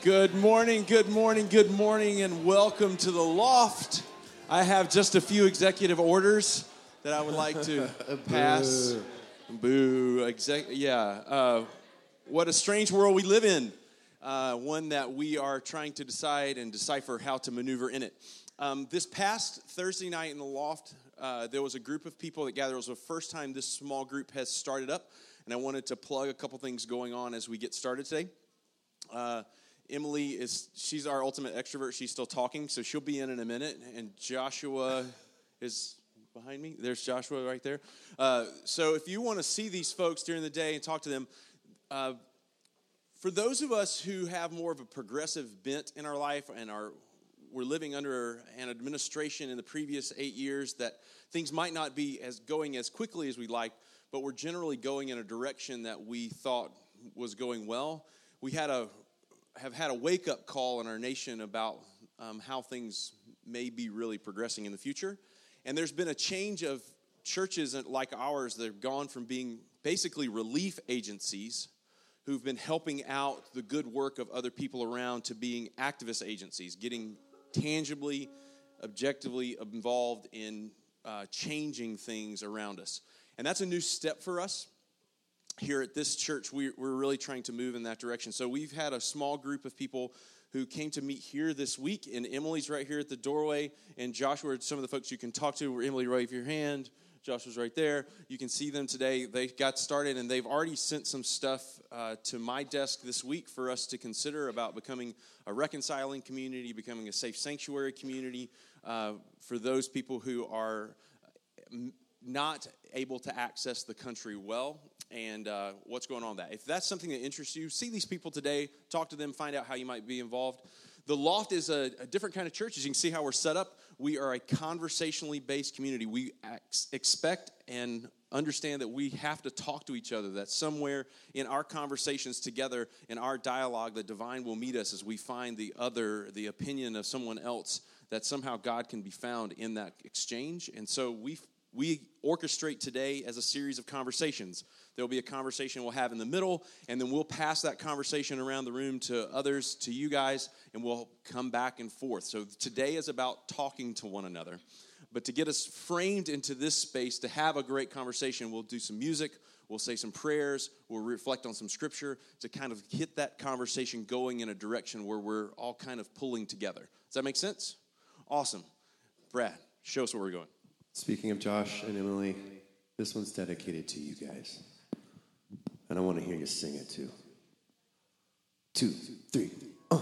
Good morning, and welcome to the Loft. I have just a few executive orders that I would like to pass. Boo. What a strange world we live in. One that we are trying to decide and decipher how to maneuver in it. This past Thursday night in the Loft, there was a group of people that gathered. It was the first time this small group has started up, and I wanted to plug a couple things going on as we get started today. Emily she's our ultimate extrovert. She's still talking, so she'll be in a minute. And Joshua is behind me. There's Joshua right there. So if you want to see these folks during the day and talk to them, for those of us who have more of a progressive bent in our life and we're living under an administration in the previous 8 years that things might not be going as quickly as we'd like, but we're generally going in a direction that we thought was going well. We have had a wake-up call in our nation about how things may be really progressing in the future. And there's been a change of churches like ours that have gone from being basically relief agencies who've been helping out the good work of other people around to being activist agencies, getting tangibly, objectively involved in changing things around us. And that's a new step for us. Here at this church, we're really trying to move in that direction. So we've had a small group of people who came to meet here this week, and Emily's right here at the doorway, and Joshua are some of the folks you can talk to. Emily, wave your hand. Joshua's right there. You can see them today. They got started, and they've already sent some stuff to my desk this week for us to consider about becoming a reconciling community, becoming a safe sanctuary community for those people who are not able to access the country well, and what's going on with that. If that's something that interests you, see these people today, talk to them, find out how you might be involved. The Loft is a different kind of church. As you can see how we're set up, we are a conversationally based community. We expect and understand that we have to talk to each other, that somewhere in our conversations together, in our dialogue, the divine will meet us as we find the opinion of someone else, that somehow God can be found in that exchange. And so we orchestrate today as a series of conversations. There'll be a conversation we'll have in the middle, and then we'll pass that conversation around the room to others, to you guys, and we'll come back and forth. So today is about talking to one another. But to get us framed into this space, to have a great conversation, we'll do some music, we'll say some prayers, we'll reflect on some scripture to kind of get that conversation going in a direction where we're all kind of pulling together. Does that make sense? Awesome. Brad, show us where we're going. Speaking of Josh and Emily, this one's dedicated to you guys. And I want to hear you sing it too. 2, 3,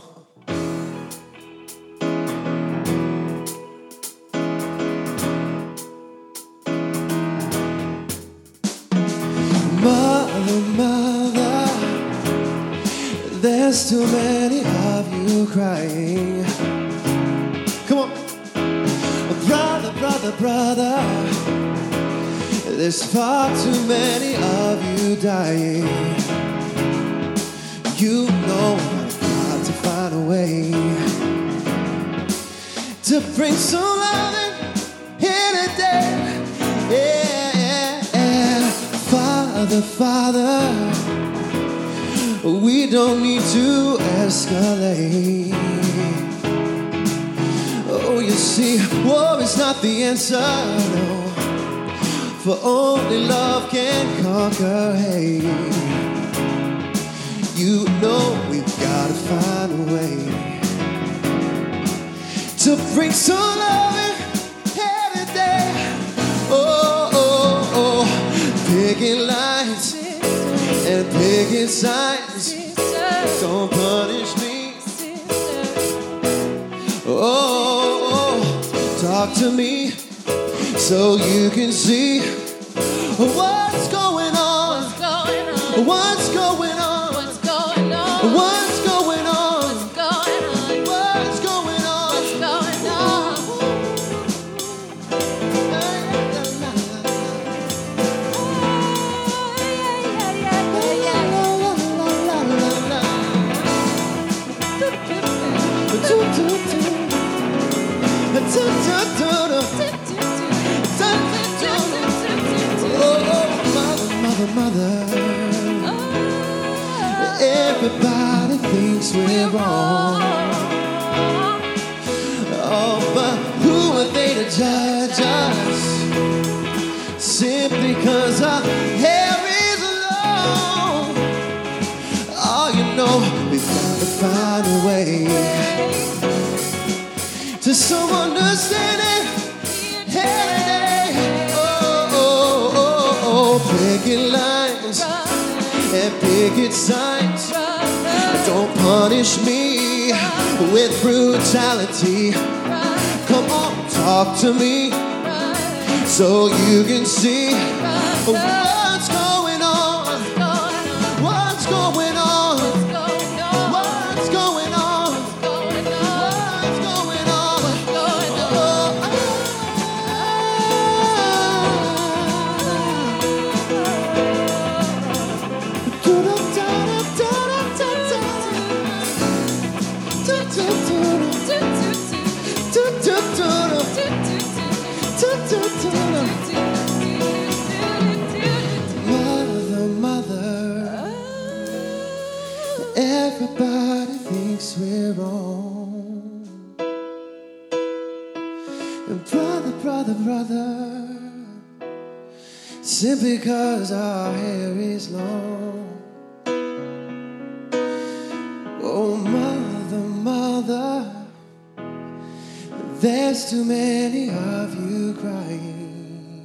Mother, there's too many of you crying. Come on. Brother, there's far too many of you dying. You know I've got to find a way to bring some loving here today. Yeah. Father, we don't need to escalate. Oh, you see, war is not the answer, no. For only love can conquer hate. You know we've got to find a way to bring some love in here today. Oh. Picking lights and picking signs don't punish me. Talk to me so you can see what's going on. What's going on? What's going on? What's going on? What's going on? What's going on? What's going on? Mother, everybody thinks we're wrong. simply 'cause our hair is long. Oh, you know, we've got to find a way to some understanding. Hey, oh, oh, oh, oh, picket lines and picket signs. Don't punish me with brutality. Come on, talk to me so you can see what's going on. What's going on? What's going on? What's going on? Everybody thinks we're wrong. And brother, simply 'cause our hair is long. Oh, mother, there's too many of you crying.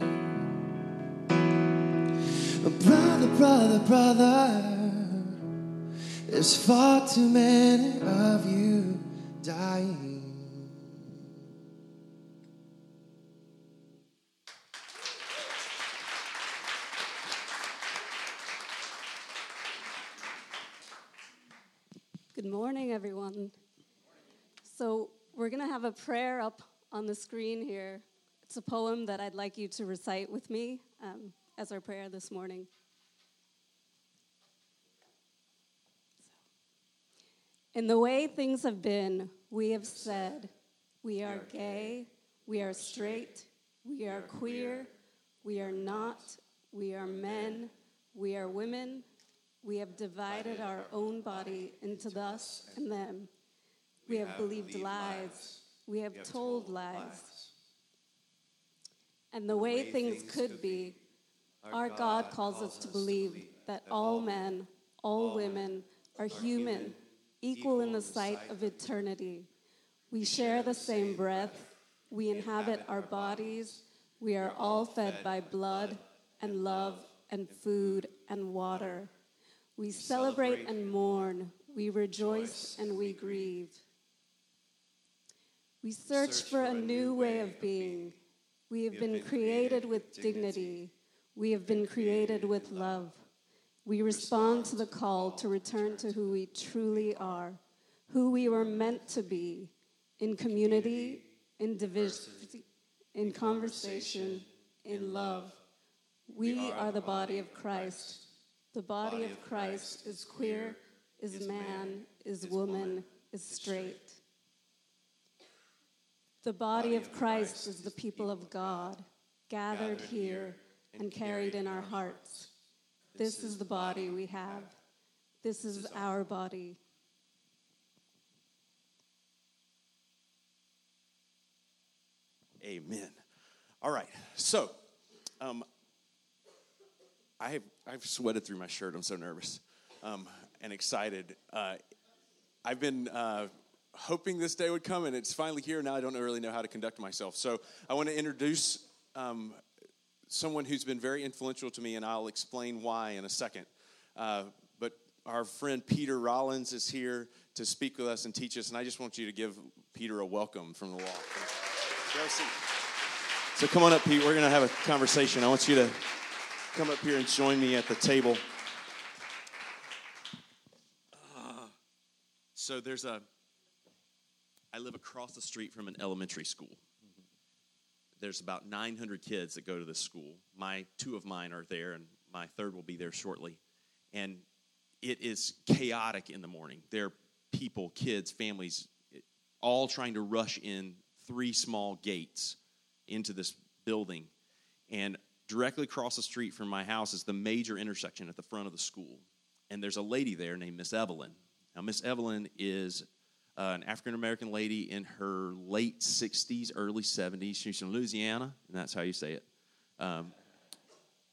Brother, there's far too many of you dying. Good morning, everyone. So we're going to have a prayer up on the screen here. It's a poem that I'd like you to recite with me as our prayer this morning. In the way things have been, we have said, we are gay, we are straight, we are queer, we are not, we are men, we are women. We have divided our own body into us and them. We have believed lies. We have told lies. And the way things could be, our God calls us to believe that all men, all women are human, equal in the sight of eternity. We share the same breath. We inhabit our bodies. We are all fed by blood and love and food and water. We celebrate and mourn. We rejoice and we grieve. We search for a new way of being. We have been created with dignity. We have been created with love. We respond to the call to return to who we truly are, who we were meant to be, in community, in diversity, in conversation, in love. We are the body of Christ. The body of Christ is queer, is man, is woman, is straight. The body of Christ is the people of God, gathered here and carried in our hearts. This is the body we have. This is our body. Amen. All right. So, I've sweated through my shirt. I'm so nervous and excited. I've been hoping this day would come, and it's finally here. Now I don't really know how to conduct myself. So I want to introduce someone who's been very influential to me, and I'll explain why in a second. But our friend Peter Rollins is here to speak with us and teach us, and I just want you to give Peter a welcome from the wall. So come on up, Pete. We're going to have a conversation. I want you to come up here and join me at the table. So I live across the street from an elementary school. There's about 900 kids that go to this school. Two of mine are there, and my third will be there shortly. And it is chaotic in the morning. There are people, kids, families, all trying to rush in 3 small gates into this building. And directly across the street from my house is the major intersection at the front of the school. And there's a lady there named Miss Evelyn. Now, Miss Evelyn is an African-American lady in her late 60s, early 70s. She's from Louisiana, and that's how you say it.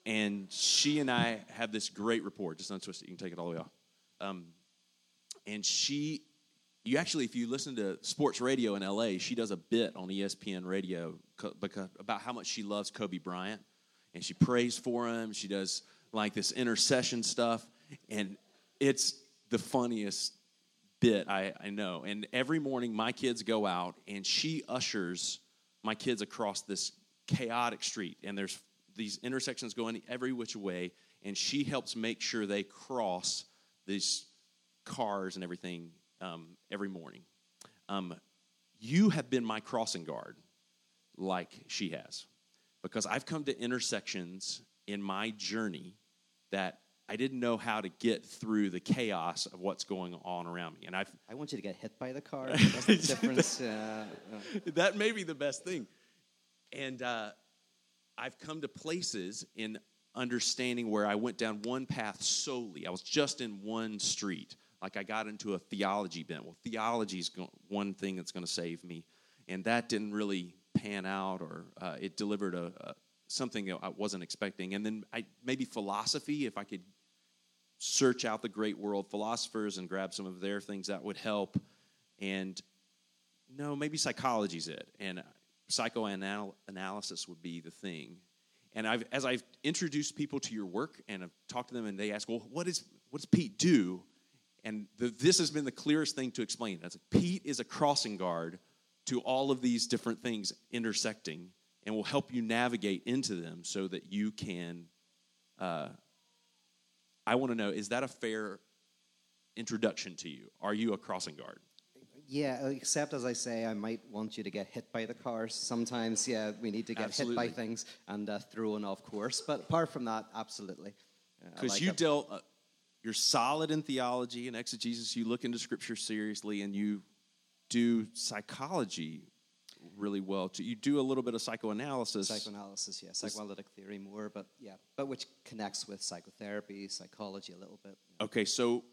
And she and I have this great rapport. Just untwist it. You can take it all the way off. And you actually, if you listen to sports radio in L.A., she does a bit on ESPN radio about how much she loves Kobe Bryant. And she prays for him. She does, like, this intercession stuff. And it's the funniest bit I know. And every morning, my kids go out, and she ushers my kids across this chaotic street. And there's these intersections going every which way. And she helps make sure they cross these cars and everything every morning. You have been my crossing guard like she has, because I've come to intersections in my journey that I didn't know how to get through the chaos of what's going on around me. And I want you to get hit by the car. That's the difference. That may be the best thing. And I've come to places in understanding where I went down one path solely. I was just in one street. Like, I got into a theology bent. Well, theology is one thing that's going to save me. And that didn't really pan out, or it delivered something that I wasn't expecting. And then maybe philosophy, if I could search out the great world philosophers and grab some of their things, that would help. And no, maybe psychology's it. And psychoanalysis would be the thing. And as I've introduced people to your work and I've talked to them, and they ask, well, what does Pete do? And this has been the clearest thing to explain. It's like, Pete is a crossing guard to all of these different things intersecting, and will help you navigate into them so that you can, I want to know, is that a fair introduction to you? Are you a crossing guard? Yeah, except, as I say, I might want you to get hit by the cars. Sometimes, yeah, we need to get Absolutely. hit by things and thrown off course. But apart from that, absolutely. Because you're solid in theology and exegesis. You look into Scripture seriously, and you do psychology really well too. You do a little bit of psychoanalysis. Psychoanalysis, yeah. Psychoanalytic theory more, but which connects with psychotherapy, psychology a little bit. Okay, so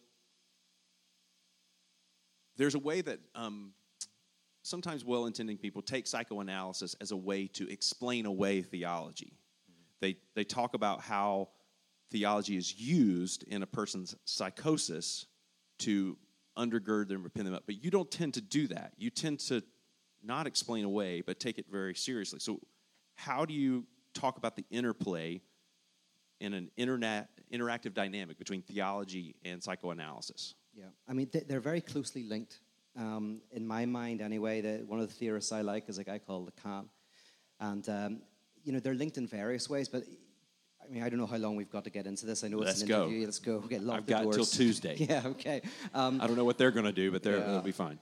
there's a way that sometimes well-intending people take psychoanalysis as a way to explain away theology. Mm-hmm. They talk about how theology is used in a person's psychosis to undergird them or pin them up. But you don't tend to do that. You tend to not explain away, but take it very seriously. So how do you talk about the interplay in an interactive dynamic between theology and psychoanalysis? Yeah, I mean, they're very closely linked. In my mind, anyway, one of the theorists I like is a guy called Lacan. And, they're linked in various ways, but I mean, I don't know how long we've got to get into this. I know it's an interview. Let's go. Okay, I've got until Tuesday. Yeah, okay. I don't know what they're going to do, but they'll be fine.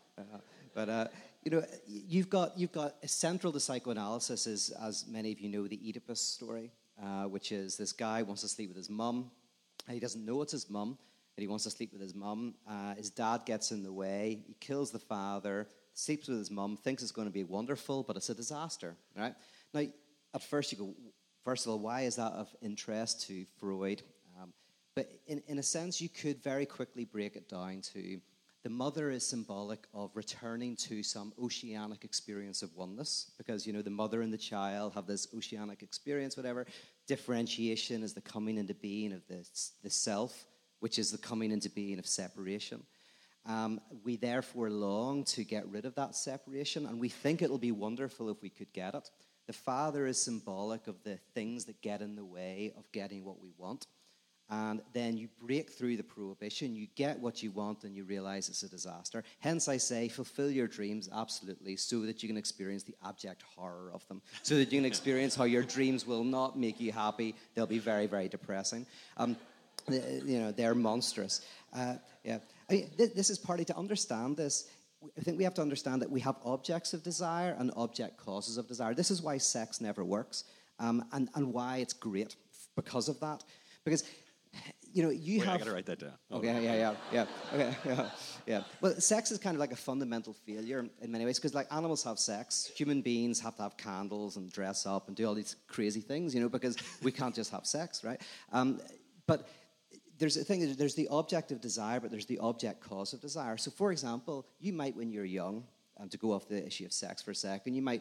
You've got central to psychoanalysis is, as many of you know, the Oedipus story, which is this guy wants to sleep with his mum. He doesn't know it's his mum, but he wants to sleep with his mum. His dad gets in the way. He kills the father, sleeps with his mum, thinks it's going to be wonderful, but it's a disaster. Right? Now, at first you go, first of all, why is that of interest to Freud? But in a sense, you could very quickly break it down to the mother is symbolic of returning to some oceanic experience of oneness, because, the mother and the child have this oceanic experience, whatever. Differentiation is the coming into being of the self, which is the coming into being of separation. We therefore long to get rid of that separation, and we think it'll be wonderful if we could get it. The father is symbolic of the things that get in the way of getting what we want. And then you break through the prohibition, you get what you want, and you realize it's a disaster. Hence, I say, fulfill your dreams, absolutely, so that you can experience the abject horror of them, so that you can experience how your dreams will not make you happy. They'll be very, very depressing. They're monstrous. I mean, this is partly to understand this. I think we have to understand that we have objects of desire and object causes of desire. This is why sex never works, and why it's great because of that. Because, you have... I got to write that down. Okay, yeah. Well, sex is kind of like a fundamental failure in many ways, because like animals have sex, human beings have to have candles and dress up and do all these crazy things, because we can't just have sex, right? But there's a thing, there's the object of desire, but there's the object cause of desire. So, for example, you might, when you're young, to go off the issue of sex for a second, you might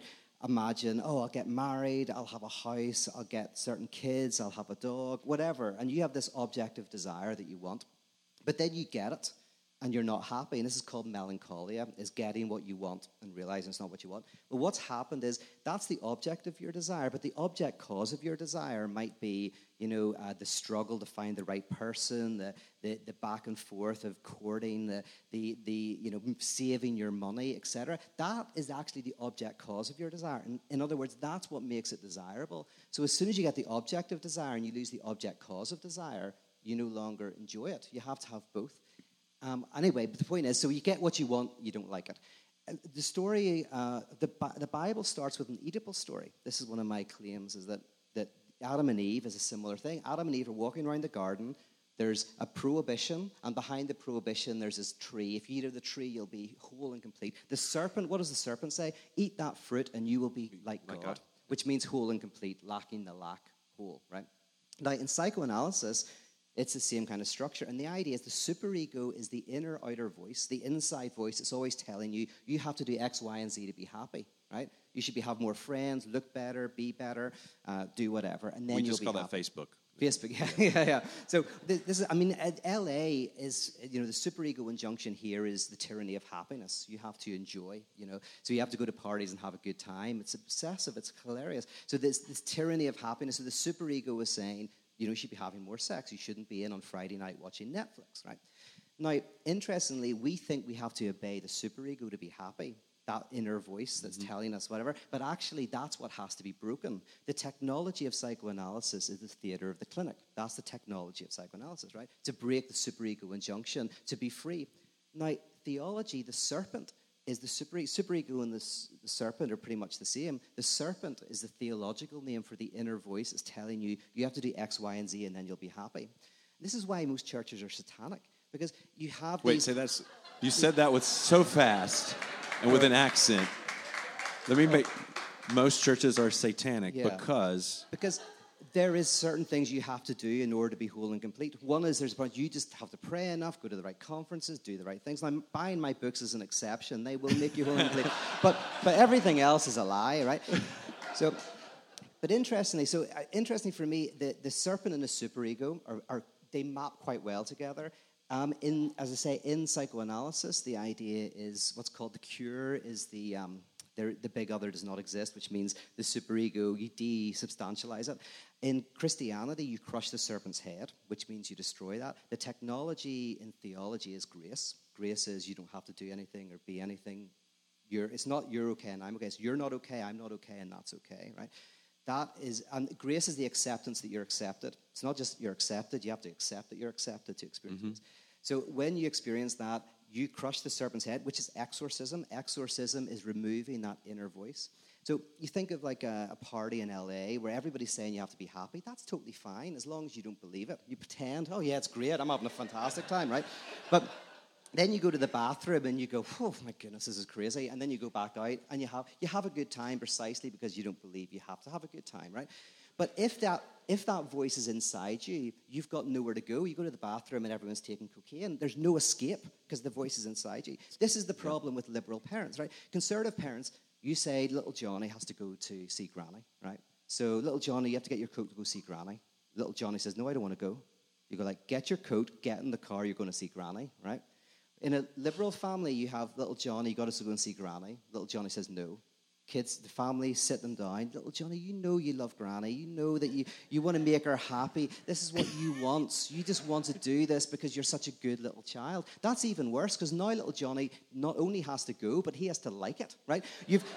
imagine, oh, I'll get married, I'll have a house, I'll get certain kids, I'll have a dog, whatever. And you have this objective desire that you want. But then you get it, and you're not happy. And this is called melancholia, is getting what you want and realizing it's not what you want. But what's happened is that's the object of your desire, but the object cause of your desire might be, the struggle to find the right person, the back and forth of courting, the saving your money, etc. That is actually the object cause of your desire. And in other words, that's what makes it desirable. So as soon as you get the object of desire and you lose the object cause of desire, you no longer enjoy it. You have to have both. Anyway, but the point is, so you get what you want, you don't like it. The story, the Bible starts with an Oedipal story. This is one of my claims, is that Adam and Eve is a similar thing. Adam and Eve are walking around the garden. There's a prohibition, and behind the prohibition, there's this tree. If you eat of the tree, you'll be whole and complete. The serpent, what does the serpent say? Eat that fruit, and you will be like God, which means whole and complete, lacking the lack, whole, right? Now, in psychoanalysis, it's the same kind of structure. And the idea is the superego is the inner, outer voice, the inside voice. It's always telling you, you have to do X, Y, and Z to be happy, right? You should have more friends, look better, be better, do whatever. And then we you'll just be call happy. that Facebook. Facebook, yeah. So this is, LA is, the superego injunction here is the tyranny of happiness. You have to enjoy, So you have to go to parties and have a good time. It's obsessive. It's hilarious. So this tyranny of happiness. So the superego is saying, you should be having more sex. You shouldn't be in on Friday night watching Netflix, right? Now, interestingly, we think we have to obey the superego to be happy, that inner voice that's telling us whatever, but actually that's what has to be broken. The technology of psychoanalysis is the theater of the clinic. That's the technology of psychoanalysis, right? To break the superego injunction, to be free. Now, theology, the serpent, is the superego and the serpent are pretty much the same. The serpent is the theological name for the inner voice. It's telling you, you have to do X, Y, and Z, and then you'll be happy. This is why most churches are satanic, because you have Wait, say that's... You said that with so fast and with an accent. Let me make... Most churches are satanic because... Because there is certain things you have to do in order to be whole and complete. One is you just have to pray enough, go to the right conferences, do the right things. Now, buying my books is an exception. They will make you whole and complete. But everything else is a lie, right? So, but interestingly for me, the serpent and the superego they map quite well together. As I say, in psychoanalysis, the idea is what's called the cure is the big other does not exist, which means the superego, you de-substantialize it. In Christianity, you crush the serpent's head, which means you destroy that. The technology in theology is grace. Grace is you don't have to do anything or be anything. It's not you're okay and I'm okay. It's you're not okay, I'm not okay, and that's okay, right? And grace is the acceptance that you're accepted. It's not just you're accepted, you have to accept that you're accepted to experience this. So when you experience that, you crush the serpent's head, which is exorcism. Exorcism is removing that inner voice. So you think of like a party in LA where everybody's saying you have to be happy. That's totally fine as long as you don't believe it. You pretend, oh yeah, it's great, I'm having a fantastic time, right? But then you go to the bathroom and you go, oh my goodness, this is crazy. And then you go back out and you have a good time precisely because you don't believe you have to have a good time, right? But if that voice is inside you, you've got nowhere to go. You go to the bathroom and everyone's taking cocaine. There's no escape because the voice is inside you. This is the problem with liberal parents, right? Conservative parents, you say little Johnny has to go to see Granny, right? So little Johnny, you have to get your coat to go see Granny. Little Johnny says, no, I don't want to go. You go like, get your coat, get in the car, you're going to see Granny, right? In a liberal family, you have little Johnny, you got to go and see Granny. Little Johnny says no. Kids, the family, sit them down. Little Johnny, you know you love Granny. You know that you want to make her happy. This is what you want. You just want to do this because you're such a good little child. That's even worse because now little Johnny not only has to go, but he has to like it, right?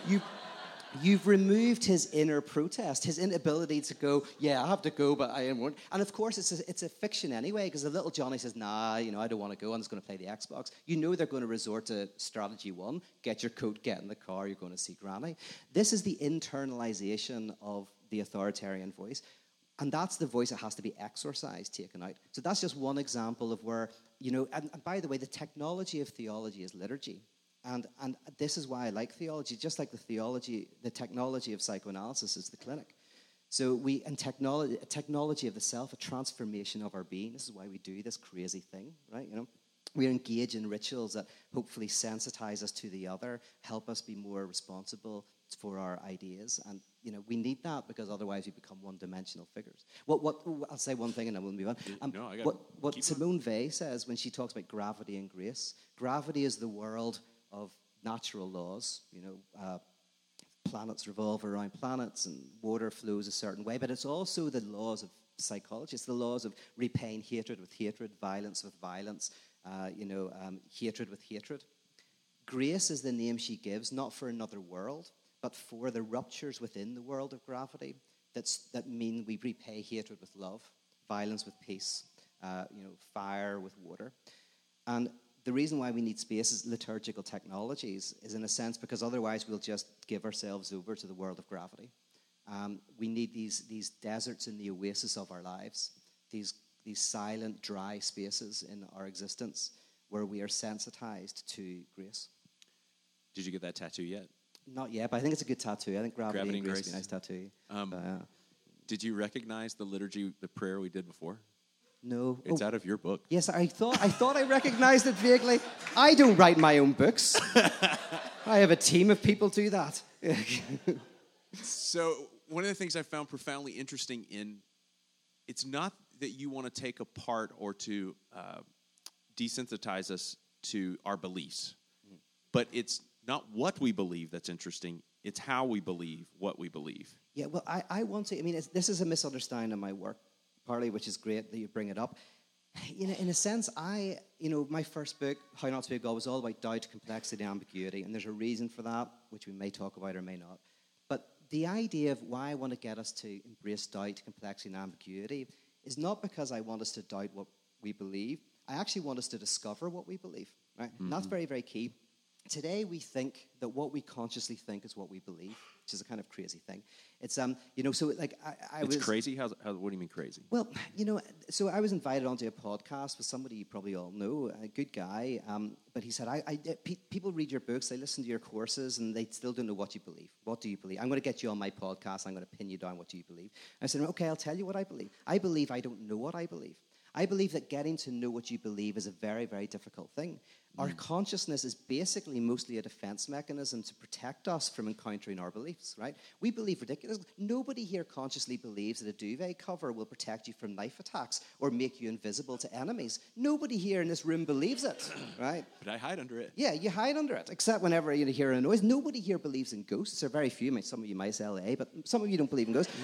You've removed his inner protest, his inability to go, yeah, I have to go, but I won't. And of course, it's a fiction anyway, because the little Johnny says, nah, I don't want to go, I'm just going to play the Xbox. You know they're going to resort to strategy one, get your coat, get in the car, you're going to see Granny. This is the internalization of the authoritarian voice. And that's the voice that has to be exorcised, taken out. So that's just one example of where, and by the way, the technology of theology is liturgy. And this is why I like theology, just like the technology of psychoanalysis is the clinic. So technology of the self, a transformation of our being. This is why we do this crazy thing, right? We engage in rituals that hopefully sensitize us to the other, help us be more responsible, for our ideas. And, we need that because otherwise we become one-dimensional figures. What I'll say one thing and I will move on. No, I got what Simone Weil says when she talks about gravity and grace, gravity is the world of natural laws, planets revolve around planets and water flows a certain way, but it's also the laws of psychology. It's the laws of repaying hatred with hatred, violence with violence, hatred with hatred. Grace is the name she gives, not for another world, but for the ruptures within the world of gravity that mean we repay hatred with love, violence with peace, fire with water. And the reason why we need space is liturgical technologies is in a sense because otherwise we'll just give ourselves over to the world of gravity. We need these deserts in the oasis of our lives, these silent, dry spaces in our existence where we are sensitized to grace. Did you get that tattoo yet? Not yet, but I think it's a good tattoo. I think gravity and grace would be a nice tattoo. Did you recognize the liturgy, the prayer we did before? No. It's out of your book. Yes, I thought I recognized it vaguely. I don't write my own books. I have a team of people do that. So one of the things I found profoundly interesting it's not that you want to take apart or to desensitize us to our beliefs, but it's not what we believe that's interesting. It's how we believe what we believe. Yeah, well, I want to, this is a misunderstanding of my work, partly, which is great that you bring it up. In a sense, my first book, How Not to Be a God, was all about doubt, complexity, and ambiguity, and there's a reason for that, which we may talk about or may not. But the idea of why I want to get us to embrace doubt, complexity, and ambiguity is not because I want us to doubt what we believe. I actually want us to discover what we believe, right? Mm-hmm. And that's very, very key. Today, we think that what we consciously think is what we believe, which is a kind of crazy thing. It's, so like It's crazy? What do you mean crazy? Well, so I was invited onto a podcast with somebody you probably all know, a good guy, but he said, people read your books, they listen to your courses, and they still don't know what you believe. What do you believe? I'm going to get you on my podcast, I'm going to pin you down, what do you believe? I said, okay, I'll tell you what I believe. I believe I don't know what I believe. I believe that getting to know what you believe is a very, very difficult thing. Our consciousness is basically mostly a defense mechanism to protect us from encountering our beliefs, right? We believe ridiculous. Nobody here consciously believes that a duvet cover will protect you from knife attacks or make you invisible to enemies. Nobody here in this room believes it, right? But I hide under it. Yeah, you hide under it, except whenever you hear a noise. Nobody here believes in ghosts, or very few. Some of you might say LA, but some of you don't believe in ghosts.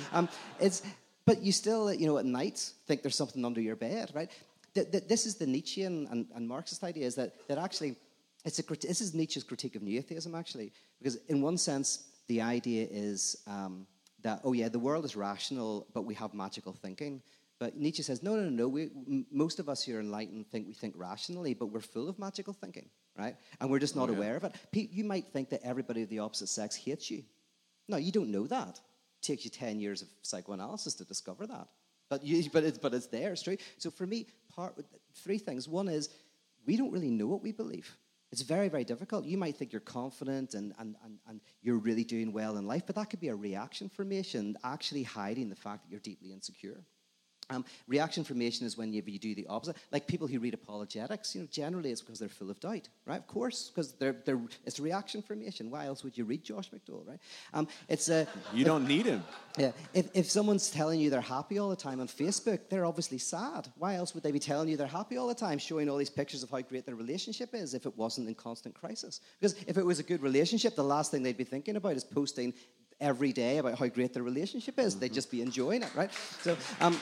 But you still, at night, think there's something under your bed, right? This is the Nietzschean and Marxist idea, is that actually, this is Nietzsche's critique of new atheism, actually. Because in one sense, the idea is that, the world is rational, but we have magical thinking. But Nietzsche says, no. Most of us here enlightened think we think rationally, but we're full of magical thinking, right? And we're just not aware of it. You might think that everybody of the opposite sex hates you. No, you don't know that. It takes you 10 years of psychoanalysis to discover that. But it's there, it's true. So for me, three things. One is, we don't really know what we believe. It's very, very difficult. You might think you're confident and you're really doing well in life, but that could be a reaction formation, actually hiding the fact that you're deeply insecure. Reaction formation is when you do the opposite. Like people who read apologetics, generally it's because they're full of doubt, right? Of course, because it's reaction formation. Why else would you read Josh McDowell, right? You don't need him. Yeah. If someone's telling you they're happy all the time on Facebook, they're obviously sad. Why else would they be telling you they're happy all the time, showing all these pictures of how great their relationship is if it wasn't in constant crisis? Because if it was a good relationship, the last thing they'd be thinking about is posting every day about how great their relationship is. They'd just be enjoying it, right? So,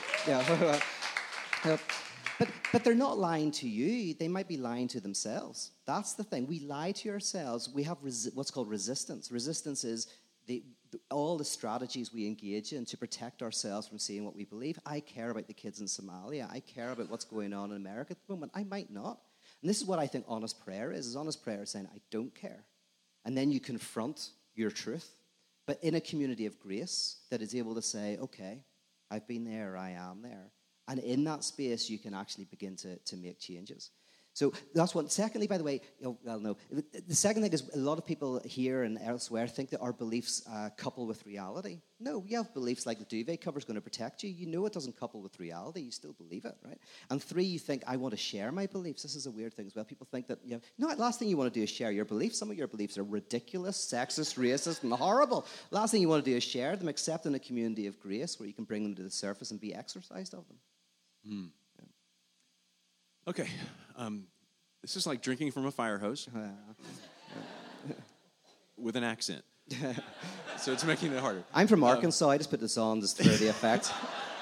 but they're not lying to you. They might be lying to themselves. That's the thing. We lie to ourselves. We have what's called resistance. Resistance is all the strategies we engage in to protect ourselves from seeing what we believe. I care about the kids in Somalia. I care about what's going on in America at the moment. I might not. And this is what I think honest prayer is honest prayer is saying, I don't care. And then you confront your truth. But in a community of grace that is able to say, okay, I've been there, I am there. And in that space, you can actually begin to make changes. So that's one. Secondly, by the way, the second thing is a lot of people here and elsewhere think that our beliefs couple with reality. No, you have beliefs like the duvet cover is going to protect you. You know it doesn't couple with reality. You still believe it, right? And three, you think, I want to share my beliefs. This is a weird thing as well. People think that, no, the last thing you want to do is share your beliefs. Some of your beliefs are ridiculous, sexist, racist, and horrible. Last thing you want to do is share them, except in a community of grace where you can bring them to the surface and be exercised of them. Mm. Okay, this is like drinking from a fire hose with an accent. So it's making it harder. I'm from Arkansas. I just put this on just for the effect.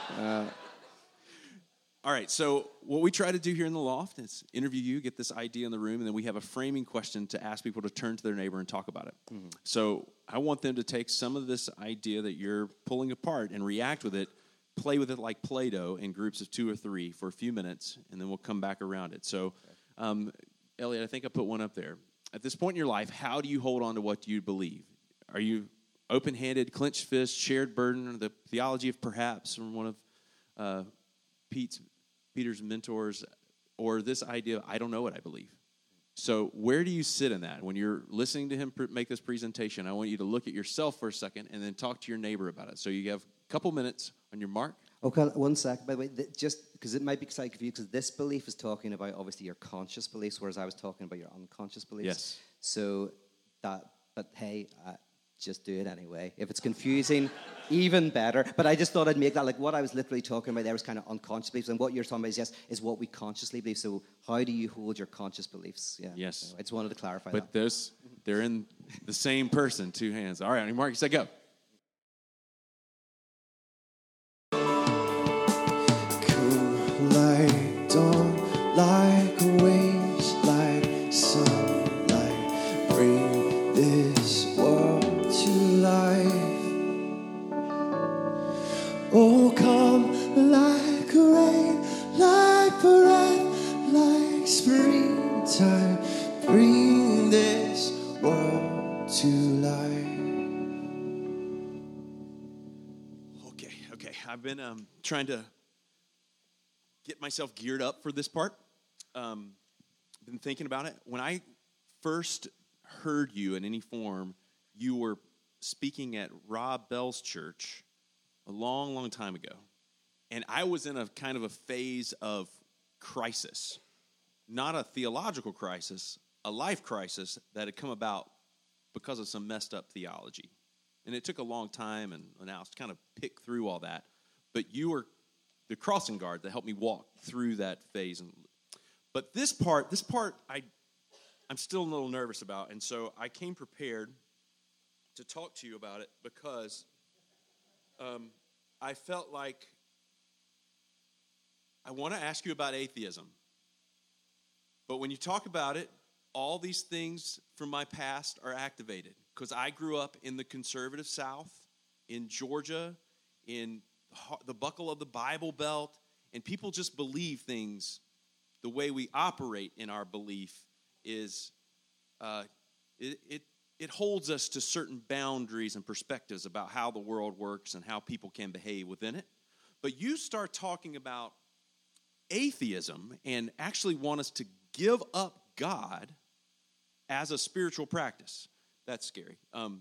All right, so what we try to do here in the Loft is interview you, get this idea in the room, and then we have a framing question to ask people to turn to their neighbor and talk about it. Mm-hmm. So I want them to take some of this idea that you're pulling apart and react with it, play with it like Play-Doh in groups of 2 or 3 for a few minutes, and then we'll come back around it. So, Elliot, I think I put one up there. At this point in your life, how do you hold on to what you believe? Are you open-handed, clenched fist, shared burden, or the theology of perhaps from one of Peter's mentors, or this idea of I don't know what I believe? So where do you sit in that? When you're listening to him make this presentation, I want you to look at yourself for a second and then talk to your neighbor about it. So you have a couple minutes on your mark. Okay, 1 second. By the way, just because it might be slightly confused, because this belief is talking about obviously your conscious beliefs, whereas I was talking about your unconscious beliefs. Yes. So but hey, just do it anyway. If it's confusing, even better. But I just thought I'd make that, like what I was literally talking about there was kind of unconscious beliefs, and what you're talking about is what we consciously believe. So how do you hold your conscious beliefs? Yeah. Yes. So I just wanted to clarify but that. They're in the same person, 2 hands. All right, on your mark, you say go. Like dawn, like waves, like sunlight, bring this world to life. Oh, come like rain, like breath, like springtime, bring this world to life. Okay. I've been trying to get myself geared up for this part. Been thinking about it. When I first heard you in any form, you were speaking at Rob Bell's church a long, long time ago. And I was in a kind of a phase of crisis. Not a theological crisis, a life crisis that had come about because of some messed up theology. And it took a long time and I was kind of pick through all that. But you were the crossing guard that helped me walk through that phase. But this part I'm still a little nervous about. And so I came prepared to talk to you about it because I felt like I want to ask you about atheism. But when you talk about it, all these things from my past are activated. Because I grew up in the conservative South, in Georgia, in the buckle of the Bible Belt, and people just believe things. The way we operate in our belief is it holds us to certain boundaries and perspectives about how the world works and how people can behave within it. But you start talking about atheism and actually want us to give up God as a spiritual practice. That's scary.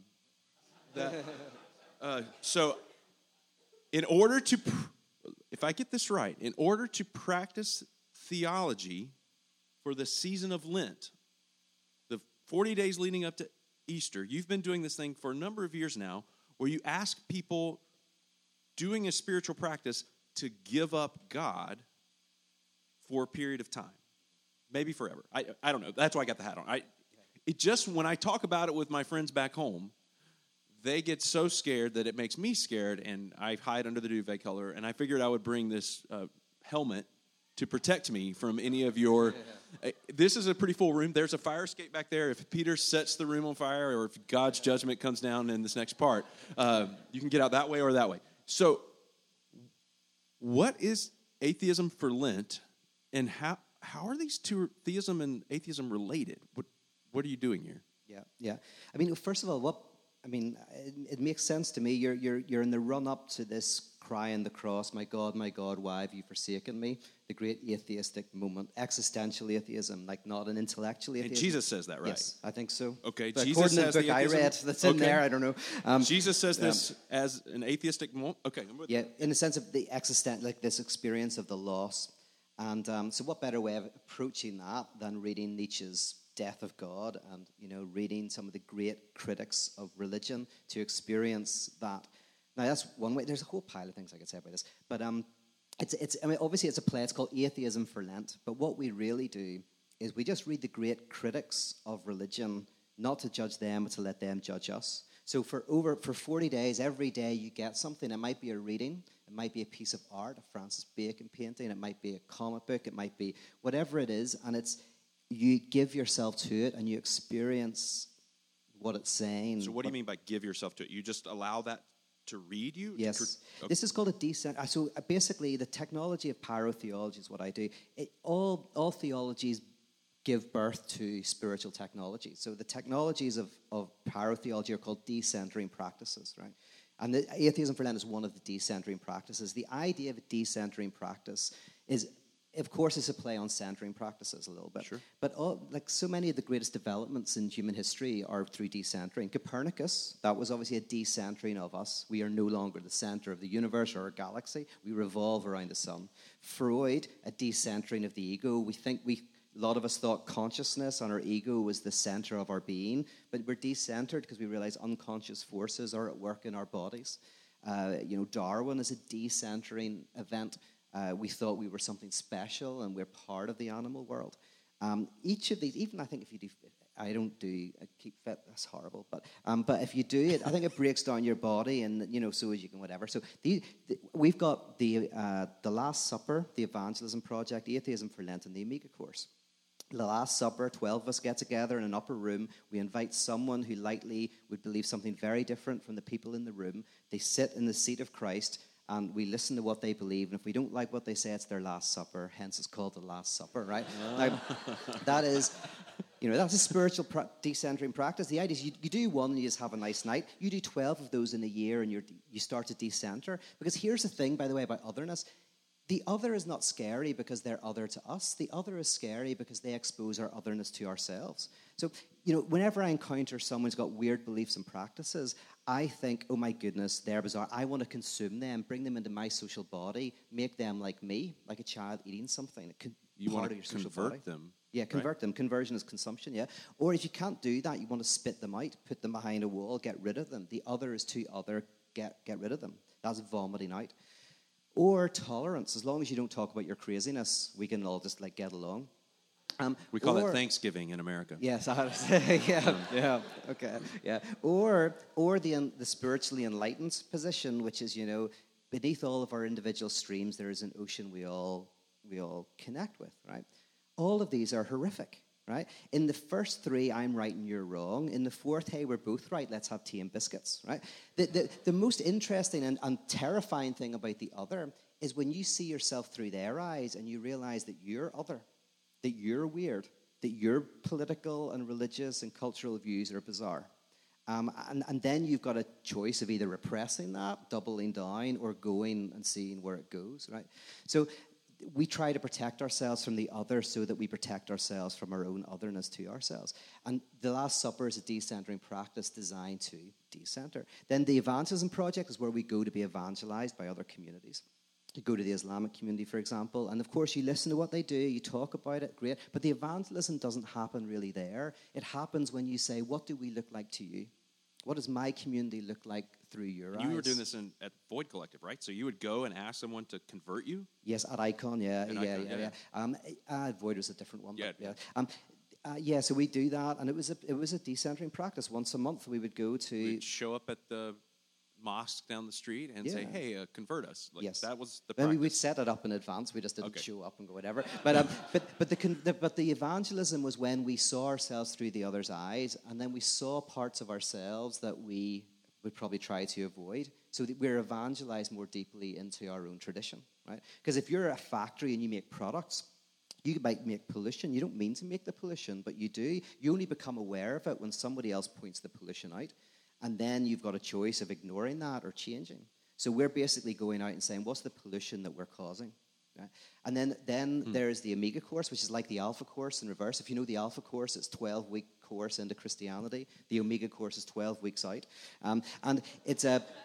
So in order to, if I get this right, in order to practice theology for the season of Lent, the 40 days leading up to Easter, you've been doing this thing for a number of years now, where you ask people doing a spiritual practice to give up God for a period of time. Maybe forever. I don't know. That's why I got the hat on. When I talk about it with my friends back home, they get so scared that it makes me scared, and I hide under the duvet color, and I figured I would bring this helmet to protect me from any of your... This is a pretty full room. There's a fire escape back there. If Peter sets the room on fire or if God's judgment comes down in this next part, you can get out that way or that way. So what is atheism for Lent, and how are these two, theism and atheism, related? What are you doing here? Yeah. First of all, it makes sense to me. You're in the run up to this cry on the cross, my God, why have you forsaken me? The great atheistic moment, existential atheism, like not an intellectual atheism. And Jesus says that, right? Yes, I think so. Okay, But Jesus according to has the book the I atheism? read that's in Okay. there, I don't know. Jesus says this as an atheistic moment. Okay. Yeah, in the sense of the existential, like this experience of the loss. And so what better way of approaching that than reading Nietzsche's Death of God and, reading some of the great critics of religion to experience that. Now, that's one way. There's a whole pile of things I could say about this. But obviously it's a play. It's called Atheism for Lent. But what we really do is we just read the great critics of religion, not to judge them, but to let them judge us. So for 40 days, every day you get something. It might be a reading. It might be a piece of art, a Francis Bacon painting. It might be a comic book. It might be whatever it is. And you give yourself to it and you experience what it's saying. So what do you mean by give yourself to it? You just allow that to read you? Yes. Okay. This is called a descent. So basically the technology of pyrotheology is what I do. All theologies give birth to spiritual technology. So the technologies of pyrotheology are called decentering practices, right? And the Atheism for Lent is one of the decentering practices. The idea of a decentering practice is, of course, it's a play on centering practices a little bit. Sure. But so many of the greatest developments in human history are through decentering. Copernicus, that was obviously a decentering of us. We are no longer the center of the universe or a galaxy. We revolve around the sun. Freud, a decentering of the ego. A lot of us thought consciousness and our ego was the center of our being, but we're decentered because we realize unconscious forces are at work in our bodies. Darwin is a decentering event. We thought we were something special and we're part of the animal world. Each of these, even I think if you do, I don't do keep fit, that's horrible, but if you do it, I think it breaks down your body and, so as you can whatever. So we've got the Last Supper, the Evangelism Project, Atheism for Lent, and the Amiga course. The Last Supper, 12 of us get together in an upper room. We invite someone who likely would believe something very different from the people in the room. They sit in the seat of Christ, and we listen to what they believe. And if we don't like what they say, it's their Last Supper. Hence, it's called the Last Supper, right? Now, that is, that's a spiritual decentering practice. The idea is you do one and you just have a nice night. You do 12 of those in a year, and you start to decenter. Because here's the thing, by the way, about otherness. The other is not scary because they're other to us. The other is scary because they expose our otherness to ourselves. So, whenever I encounter someone who's got weird beliefs and practices, I think, oh my goodness, they're bizarre. I want to consume them, bring them into my social body, make them like me, like a child eating something. You want to convert them. Yeah, convert them. Conversion is consumption, yeah. Or if you can't do that, you want to spit them out, put them behind a wall, get rid of them. The other is too other, get rid of them. That's vomiting out. Or tolerance. As long as you don't talk about your craziness, we can all just get along. We call it Thanksgiving in America. Yes, I would say, yeah, okay, yeah. Or the spiritually enlightened position, which is, beneath all of our individual streams, there is an ocean we all connect with, right? All of these are horrific, right? In the first three, I'm right and you're wrong. In the fourth, hey, we're both right, let's have tea and biscuits, right? The most interesting and terrifying thing about the other is when you see yourself through their eyes and you realize that you're other, that you're weird, that your political and religious and cultural views are bizarre. And then you've got a choice of either repressing that, doubling down, or going and seeing where it goes, right? So we try to protect ourselves from the other so that we protect ourselves from our own otherness to ourselves. And the Last Supper is a decentering practice designed to decenter. Then the Evangelism Project is where we go to be evangelized by other communities. You go to the Islamic community, for example, and of course you listen to what they do, you talk about it, great. But the evangelism doesn't happen really there. It happens when you say, what do we look like to you? What does my community look like through your eyes? You were doing this at Void Collective, right? So you would go and ask someone to convert you? Yes, at Icon, yeah. Void was a different one. Yeah. So we do that, and it was a decentering practice. Once a month we would go to... We'd show up at the mosque down the street and say, hey, convert us. Yes. That was the practice. Then we'd set it up in advance. We just didn't show up and go whatever. But the evangelism was when we saw ourselves through the other's eyes, and then we saw parts of ourselves that we would probably try to avoid. So that we're evangelized more deeply into our own tradition, right? Because if you're a factory and you make products, you might make pollution. You don't mean to make the pollution, but you do. You only become aware of it when somebody else points the pollution out. And then you've got a choice of ignoring that or changing. So we're basically going out and saying, what's the pollution that we're causing? Right? And then there's the Omega course, which is like the Alpha course in reverse. If you know the Alpha course, it's 12-week course into Christianity. The Omega course is 12 weeks out. And it's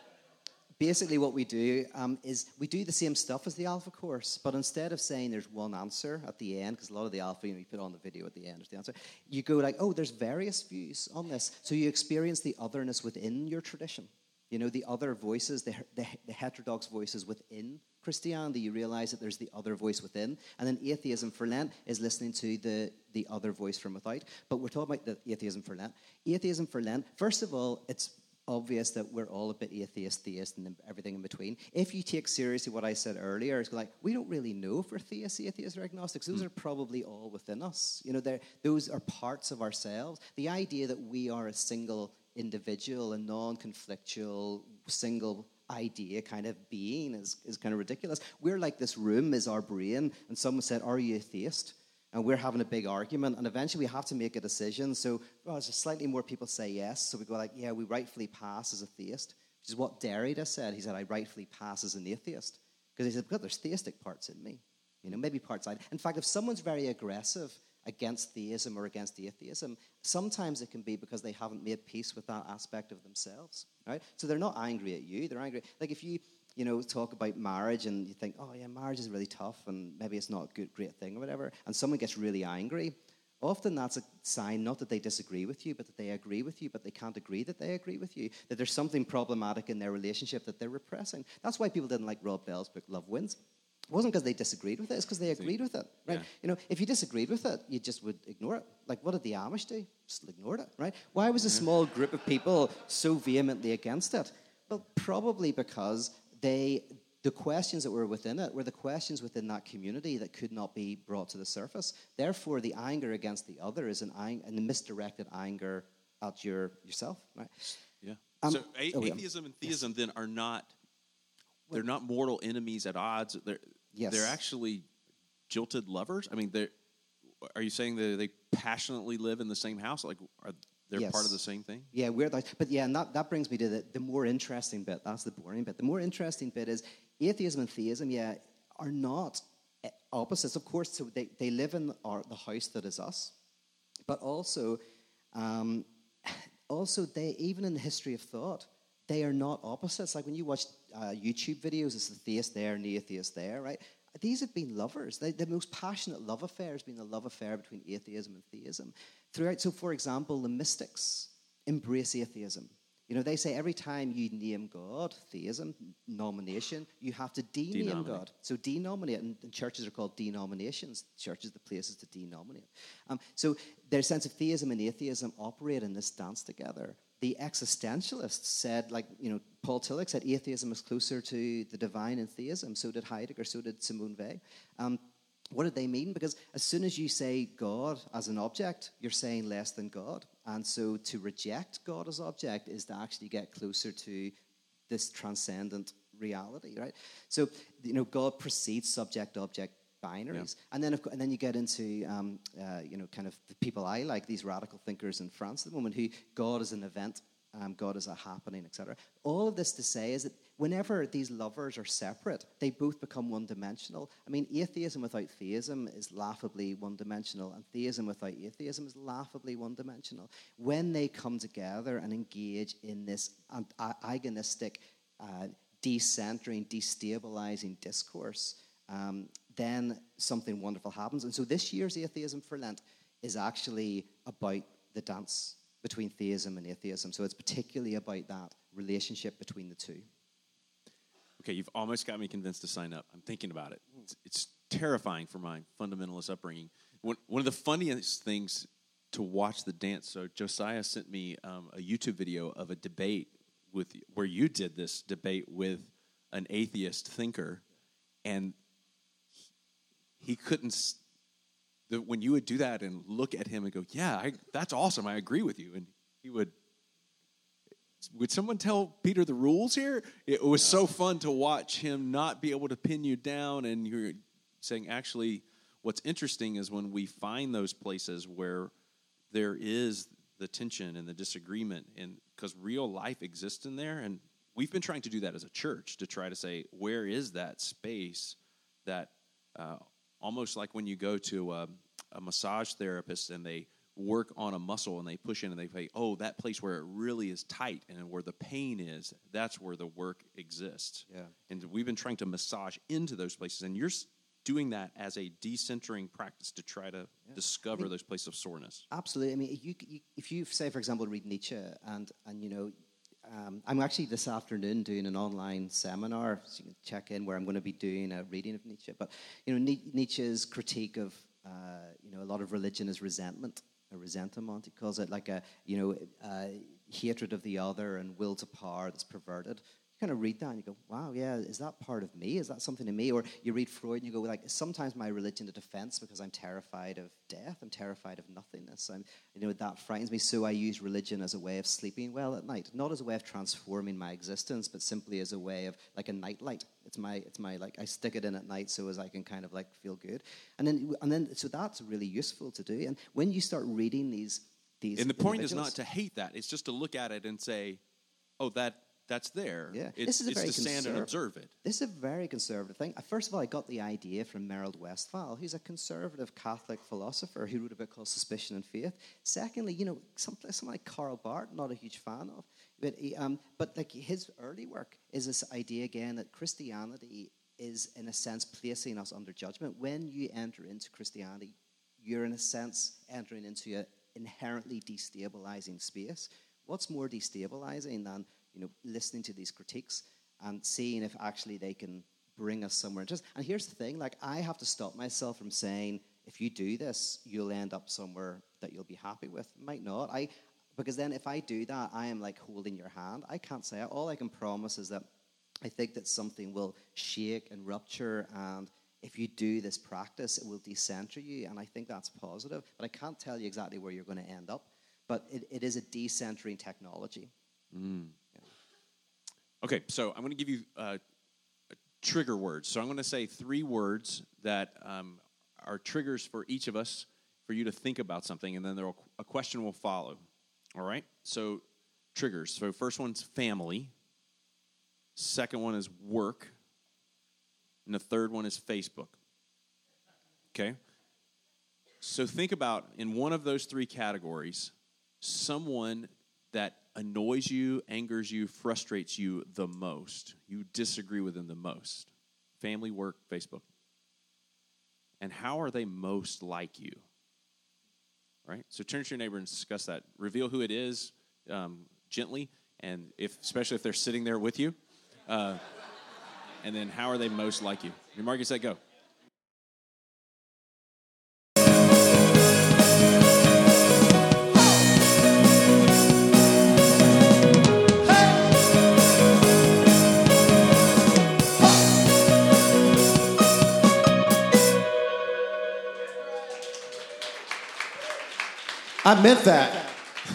basically what we do is we do the same stuff as the Alpha course, but instead of saying there's one answer at the end, because a lot of the Alpha, you put on the video at the end, there's the answer, you go like, oh, there's various views on this. So you experience the otherness within your tradition. The other voices, the heterodox voices within Christianity, you realize that there's the other voice within. And then atheism for Lent is listening to the other voice from without. But we're talking about the atheism for Lent. Atheism for Lent, first of all, it's obvious that we're all a bit theist, and everything in between. If you take seriously what I said earlier, it's like, we don't really know if we're theists, atheists, or agnostics. Those are probably all within us. Those are parts of ourselves. The idea that we are a single individual, a non-conflictual, single idea kind of being is kind of ridiculous. We're like, this room is our brain, and someone said, are you a theist? And we're having a big argument, and eventually we have to make a decision. So, there's slightly more people say yes, so we go like, yeah, we rightfully pass as a theist, which is what Derrida said. He said, I rightfully pass as an atheist. Because he said, because there's theistic parts in me, maybe parts I... In fact, if someone's very aggressive against theism or against atheism, sometimes it can be because they haven't made peace with that aspect of themselves, right? So they're not angry at you, they're angry... Like if you, talk about marriage and you think, oh yeah, marriage is really tough and maybe it's not a great thing or whatever, and someone gets really angry, often that's a sign not that they disagree with you, but that they agree with you, but they can't agree that they agree with you, that there's something problematic in their relationship that they're repressing. That's why people didn't like Rob Bell's book, Love Wins. It wasn't because they disagreed with it, it's because they agreed with it, right? Yeah. If you disagreed with it, you just would ignore it. Like, what did the Amish do? Just ignored it, right? Why was a small group of people so vehemently against it? Well, probably because the questions that were within it were the questions within that community that could not be brought to the surface. Therefore, the anger against the other is a misdirected anger at yourself, right? Yeah. So atheism and theism then are not... They're not mortal enemies at odds. They're actually jilted lovers. I mean, are you saying that they passionately live in the same house? Like, are they part of the same thing? Yeah, weird. But yeah, and that brings me to the more interesting bit. That's the boring bit. The more interesting bit is atheism and theism, are not opposites. Of course, so they live in the house that is us. But also they, even in the history of thought, they are not opposites. Like when you watch YouTube videos, it's the theist there and the atheist there, right? These have been lovers. The most passionate love affair has been the love affair between atheism and theism. Throughout, so for example, the mystics embrace atheism. They say every time you name God, theism, nomination, you have to dename God. So denominate, and churches are called denominations. Churches, the places to denominate. So their sense of theism and atheism operate in this dance together. The existentialists said, Paul Tillich said atheism is closer to the divine in theism. So did Heidegger, so did Simone Weil. What did they mean? Because as soon as you say God as an object, you're saying less than God. And so to reject God as object is to actually get closer to this transcendent reality, right? So, God precedes subject-object binaries. Yeah. And then you get into, kind of the people I like, these radical thinkers in France at the moment, who God is an event, God is a happening, etc. All of this to say is that whenever these lovers are separate, they both become one-dimensional. I mean, atheism without theism is laughably one-dimensional, and theism without atheism is laughably one-dimensional. When they come together and engage in this agonistic, decentering, destabilizing discourse, then something wonderful happens. And so this year's Atheism for Lent is actually about the dance between theism and atheism. So it's particularly about that relationship between the two. Okay, you've almost got me convinced to sign up. I'm thinking about it. It's terrifying for my fundamentalist upbringing. One of the funniest things to watch the dance, so Josiah sent me a YouTube video of a debate where you did this debate with an atheist thinker, and he couldn't... when you would do that and look at him and go, yeah, that's awesome, I agree with you. And he would someone tell Peter the rules here? It was so fun to watch him not be able to pin you down. And you're saying, actually, what's interesting is when we find those places where there is the tension and the disagreement, and because real life exists in there, and we've been trying to do that as a church, to try to say, where is that space that almost like when you go to a massage therapist and they work on a muscle and they push in and they say, oh, that place where it really is tight and where the pain is, that's where the work exists. Yeah. And we've been trying to massage into those places, and you're doing that as a decentering practice to try to discover those places of soreness. Absolutely. I mean, if you say, for example, read Nietzsche, and I'm actually this afternoon doing an online seminar, so you can check in, where I'm going to be doing a reading of Nietzsche. But Nietzsche's critique of a lot of religion is resentment, a resentiment. He calls it like a hatred of the other and will to power that's perverted. You kind of read that and you go, wow, yeah, is that part of me? Is that something in me? Or you read Freud and you go, like, sometimes my religion a defense because I'm terrified of death. I'm terrified of nothingness. That frightens me. So I use religion as a way of sleeping well at night, not as a way of transforming my existence, but simply as a way of like a nightlight. It's my like, I stick it in at night so as I can kind of like feel good. And then so that's really useful to do. And when you start reading these and the point is not to hate that. It's just to look at it and say, oh, that's there. Yeah. It's to stand and observe it. This is a very conservative thing. First of all, I got the idea from Merold Westphal, who's a conservative Catholic philosopher who wrote a book called Suspicion and Faith. Secondly, someone like Karl Barth, not a huge fan of, but like his early work is this idea again that Christianity is in a sense placing us under judgment. When you enter into Christianity, you're in a sense entering into an inherently destabilizing space. What's more destabilizing than listening to these critiques and seeing if actually they can bring us somewhere. And here's the thing, like, I have to stop myself from saying, if you do this, you'll end up somewhere that you'll be happy with. Might not. Because then if I do that, I am like holding your hand. I can't say it. All I can promise is that I think that something will shake and rupture, and if you do this practice, it will decenter you, and I think that's positive. But I can't tell you exactly where you're going to end up. But it is a decentering technology. Mm. Okay, so I'm going to give you trigger words. So I'm going to say 3 words that are triggers for each of us for you to think about something, and then a question will follow. All right? So triggers. So first one's family. Second one is work. And the third one is Facebook. Okay? So think about, in one of those 3 categories, someone that annoys you, angers you, frustrates you the most. You disagree with them the most. Family, work, Facebook. And how are they most like you? Right? So turn to your neighbor and discuss that. Reveal who it is gently, and especially if they're sitting there with you. And then how are they most like you? Your mark, you say, go. I meant that.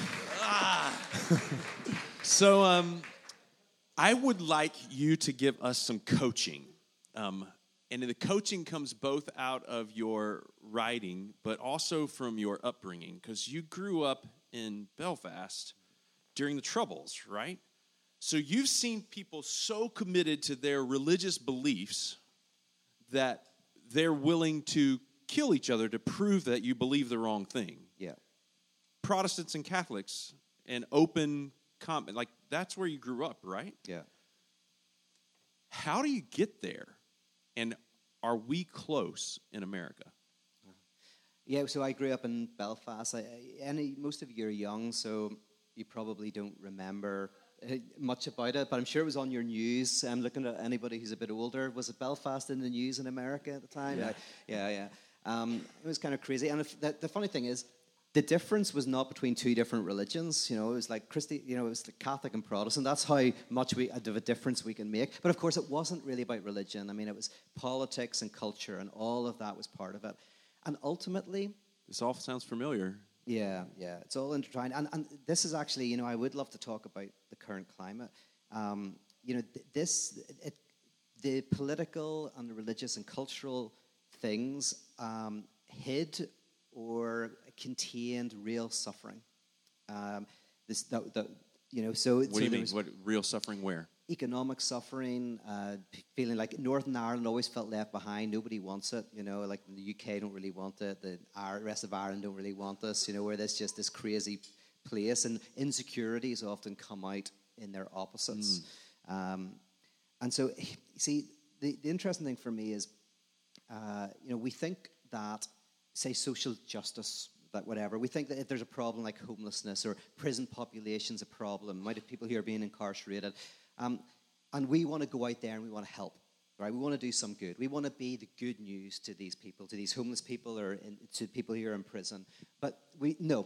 So I would like you to give us some coaching. And the coaching comes both out of your writing, but also from your upbringing, because you grew up in Belfast during the Troubles, right? So you've seen people so committed to their religious beliefs that they're willing to kill each other to prove that you believe the wrong thing. Yeah. Protestants and Catholics and open comment, like that's where you grew up, right? Yeah. How do you get there? And are we close in America? Yeah, so I grew up in Belfast. Most of you are young, so you probably don't remember much about it, but I'm sure it was on your news. I'm looking at anybody who's a bit older. Was it Belfast in the news in America at the time? Yeah. It was kind of crazy. And the funny thing is, the difference was not between 2 different religions. It was like it was the Catholic and Protestant. That's how much of a difference we can make. But of course, it wasn't really about religion. I mean, it was politics and culture, and all of that was part of it. And ultimately, this all sounds familiar. Yeah, it's all intertwined. And this is actually, I would love to talk about the current climate. The political and the religious and cultural things hid or contained real suffering. So what do you mean? What real suffering? Where? economic suffering, feeling like Northern Ireland always felt left behind. Nobody wants it, like the UK don't really want it. The rest of Ireland don't really want this, where there's just this crazy place. And insecurities often come out in their opposites. And so, you see, the interesting thing for me is, we think that, say, social justice, that whatever, we think that if there's a problem like homelessness or prison population's a problem, might have people here being incarcerated, and we want to go out there and we want to help, right? We want to do some good. We want to be the good news to these people, to these homeless people or to people here in prison. But no.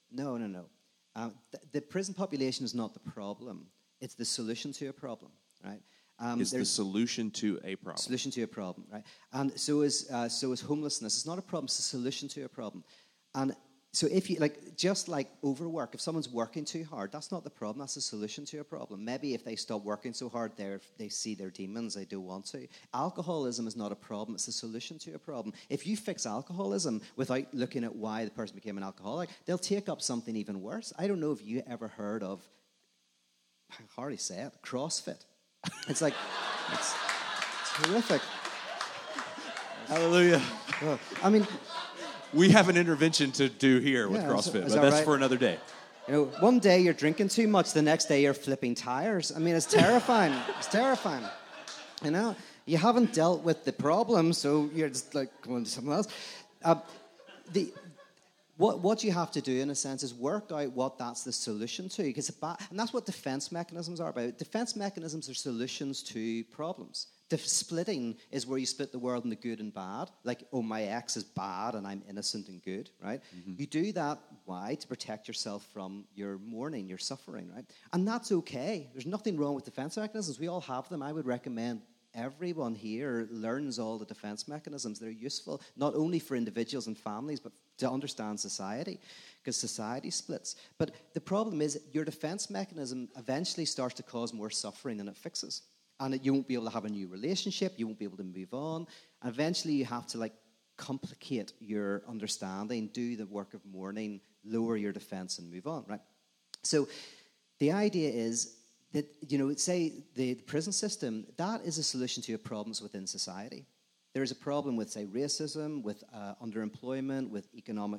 The prison population is not the problem. It's the solution to a problem, right? It's the solution to a problem. Solution to a problem, right? And so is homelessness. It's not a problem. It's a solution to a problem. And so if you, just like overwork, if someone's working too hard, that's not the problem. That's the solution to a problem. Maybe if they stop working so hard, they see their demons, they don't want to. Alcoholism is not a problem. It's a solution to a problem. If you fix alcoholism without looking at why the person became an alcoholic, they'll take up something even worse. I don't know if you ever heard of, I can hardly say it, CrossFit. It's horrific. Hallelujah. Well, I mean, we have an intervention to do here with CrossFit, but that's right? For another day. One day you're drinking too much, the next day you're flipping tires. I mean, it's terrifying. It's terrifying. You haven't dealt with the problem, so you're just like going to something else. What you have to do, in a sense, is work out what that's the solution to. And that's what defense mechanisms are about. Defense mechanisms are solutions to problems. The splitting is where you split the world into good and bad. Like, oh, my ex is bad and I'm innocent and good, right? Mm-hmm. You do that, why? To protect yourself from your mourning, your suffering, right? And that's okay. There's nothing wrong with defense mechanisms. We all have them. I would recommend everyone here learns all the defense mechanisms. They're useful, not only for individuals and families, but to understand society, because society splits. But the problem is your defense mechanism eventually starts to cause more suffering than it fixes. And you won't be able to have a new relationship, you won't be able to move on, and eventually you have to complicate your understanding, do the work of mourning, lower your defense and move on, right? So the idea is that, say the prison system, that is a solution to your problems within society. There is a problem with, say, racism, with underemployment, with economic